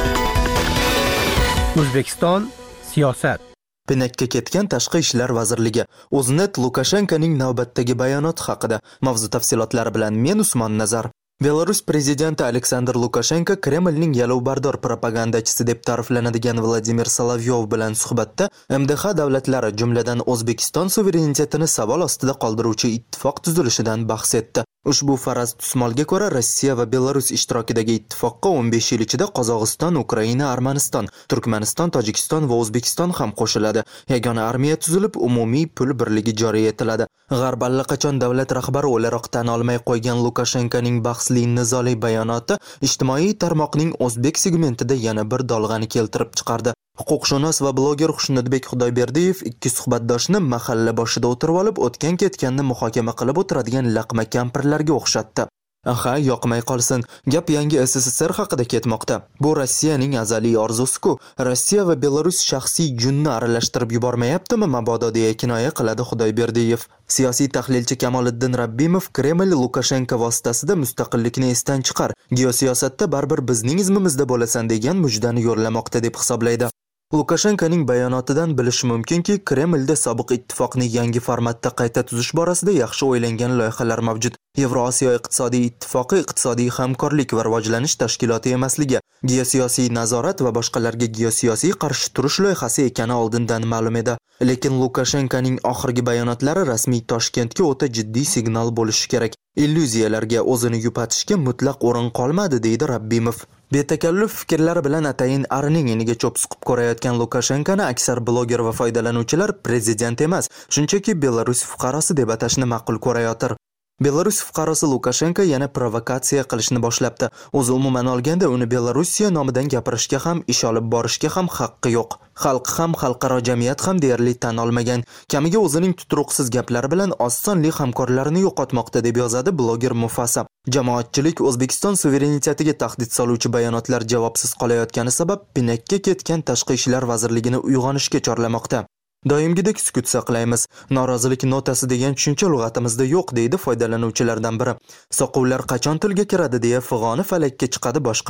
O'zbekiston siyosat. Pinakka ketgan Tashqi ishlar vazirligi O'znet Lukashenkoning navbatdagi bayonoti haqida mavzu tafsilotlari bilan men Usmon Nazar. Belarus prezidenti Aleksandr Lukashenko Kremlning yalovbardor propagandachisi deb ta'riflanadigan Vladimir Solovyov bilan suhbatda MDH davlatlari, jumladan O'zbekiston suverenitetini savol ostida qoldiruvchi ittifoq tuzilishidan bahs etdi. Ushbu faraz tusmolga ko'ra Rossiya va Belarus ishtirokidagi ittifoqqa 15 yil ichida Qozog'iston, Ukraina, Armaniston, Turkmaniston, Tojikiston va O'zbekiston ham qo'shiladi. Yagona armiya tuzilib, umumiy pul birligi joriy etiladi. G'arb allaqachon davlat rahbari o'laroq tan olmay qo'ygan Lukashenkoning bahsli nizoli bayonoti ijtimoiy tarmoqning o'zbek segmentida yana bir dolg'ani keltirib chiqardi. Huquqshunos va bloger Xushnudbek Xudoyberdiyev ikki suhbatdoshni mahalla boshida o'tirib olib, o'tgan-ketganni muhokama qilib o'tiradigan laqma kampirlarga o'xshatdi. Aha, yoqmay qolsin. Gap yangi SSSR haqida ketmoqda. Bu Rossiyaning azaliy orzusi-ku. Rossiya va Belarus shaxsiy junni aralashtirib yubormayaptimi mabodo deya kinoya qiladi Xudoyberdiyev. Siyosiy tahlilchi Kamoliddin Rabbimov Kreml Lukashenko vositasida mustaqillikni esdan chiqar, geosiyosatda baribir bizning izmimizda bo'lasan degan mujdani yo'llamoqda deb hisoblaydi. Lukashenkoning bayonotidan bilish mumkinki, Kremlda sobiq ittifoqni yangi formatda qayta tuzish borasida yaxshi o'ylangan loyihalar mavjud. Yevrosiyo iqtisodiy ittifoqi iqtisodiy hamkorlik va rivojlanish tashkiloti emasligi, geosiyosiy nazorat va boshqalarga geosiyosiy qarshi turish loyihasi ekani oldindan ma'lum edi. Lekin Lukashenkoning oxirgi bayonotlari rasmiy Toshkentga o'ta jiddiy signal bo'lishi kerak. Illyuziyalarga o'zini yupatishga mutlaq o'rin qolmadi, deydi Rabbimov. Betakalluf fikrlari bilan atayin arining iniga cho'p suqib ko'rayotgan Lukashenkoni aksar bloger va foydalanuvchilar prezident emas, shunchaki Belarus fuqarosi deb atashni ma'qul ko'rayotir. Belarus fuqarosi Lukashenko yana provokatsiya qilishni boshlabdi. O'zi umuman olganda uni Belorussiya nomidan gapirishga ham, ish olib borishga ham haqqi yo'q. Xalq ham, xalqaro jamiyat ham deyarli tan olmagan. Kamiga o'zining tuturuqsiz gaplari bilan oz sonli hamkorlarini yo'qotmoqda, deb yozadi bloger Mufasa. Jamoatchilik O'zbekiston suverenitetiga tahdid soluvchi bayonotlar javobsiz qolayotgani sabab pinakka ketgan Tashqi ishlar vazirligini uyg'onishga chorlamoqda. Doimgidek sukut saqlaymiz. Norozilik notasi degan tushuncha lug'atimizda yo'q, deydi foydalanuvchilardan biri. Soqovlar qachon tilga kiradi deya fig'oni falakka chiqadi boshqa biri.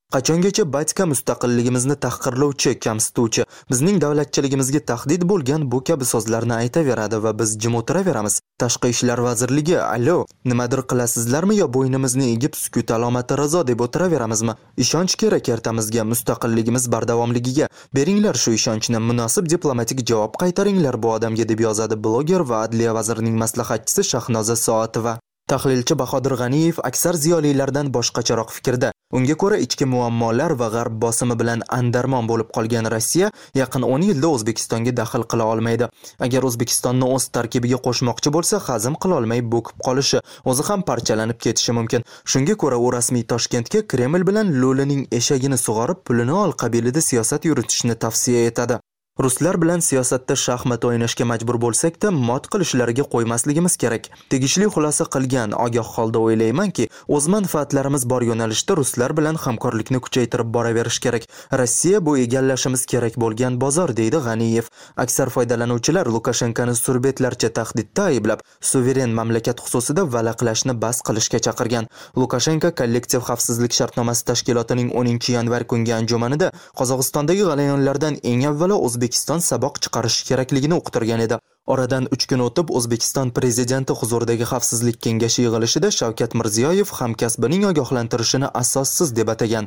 Qachongacha Batka mustaqilligimizni tahqirlovchi, kamsituvchi, bizning davlatchiligimizga tahdid bo'lgan bu kabi so'zlarni aytaveradi va biz jim o'tiraveramiz. Tashqi ishlar vazirligi, "Allo, nimadir qilasizlarmi yo bo'ynimizni egib sukut alomati rizo deb o'tiraveramizmi? Ishonch kerak ertamizga, mustaqilligimiz bardavomligiga. Beringlar shu ishonchni, munosib diplomatik javob qaytaringlar bu odamga", deb yozadi bloger va Adliya vazirining maslahatchisi Shahnoza Soatova. Tahlilchi Bahodir G'aniyev aksar ziyolilardan boshqacharoq fikrda. Unga ko'ra ichki muammolar va g'arb bosimi bilan andarmon bo'lib qolgan Rossiya yaqin 10 yilda O'zbekistonga daxl qila olmaydi. Agar O'zbekistonni o'z tarkibiga qo'shmoqchi bo'lsa, hazm qila olmay bo'kib qolishi, o'zi ham parchalanib ketishi mumkin. Shunga ko'ra u rasmiy Toshkentga Kreml bilan Lo'lining eshagini sug'orib, pulini ol qabilida siyosat yuritishni tavsiya etadi. Ruslar bilan siyosatda shaxmat o'ynashga majbur bo'lsak-da, mot qilishlariga qo'ymasligimiz kerak. Tegishli xulosa qilgan ogoh holda o'ylaymanki, o'z manfaatlarimiz bor yo'nalishda ruslar bilan hamkorlikni kuchaytirib boraverish kerak. Rossiya bu egallashimiz kerak bo'lgan bozor, deydi G'aniyev. Aksar foydalanuvchilar Lukashenkoni surbetlarcha tahdidda ayblab, suveren mamlakat xususida valaqlashni bas qilishga chaqirgan. Lukashenko kollektiv xavfsizlik shartnomasi tashkilotining 10-yanvar kungi anjumanida Qozog'istondagi g'alayonlardan eng avvalo O'zbekiston saboq chiqarish kerakligini uqtirgan edi. Oradan 3 kun o'tib O'zbekiston prezidenti huzuridagi xavfsizlik kengashi yig'ilishida Shavkat Mirziyoyev hamkasbining ogohlantirishini asossiz deb atagan.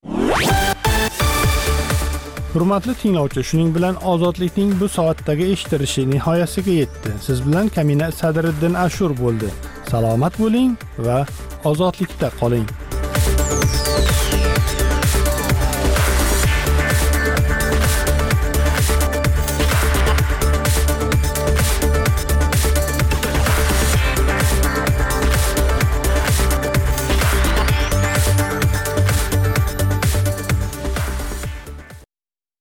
Hurmatli tinglovchi, shuning bilan ozodlikning bu soatdagi eshitilishi nihoyasiga yetdi. Siz bilan Kamina Sadriddin Ashur bo'ldi. Salomat bo'ling va ozodlikda qoling.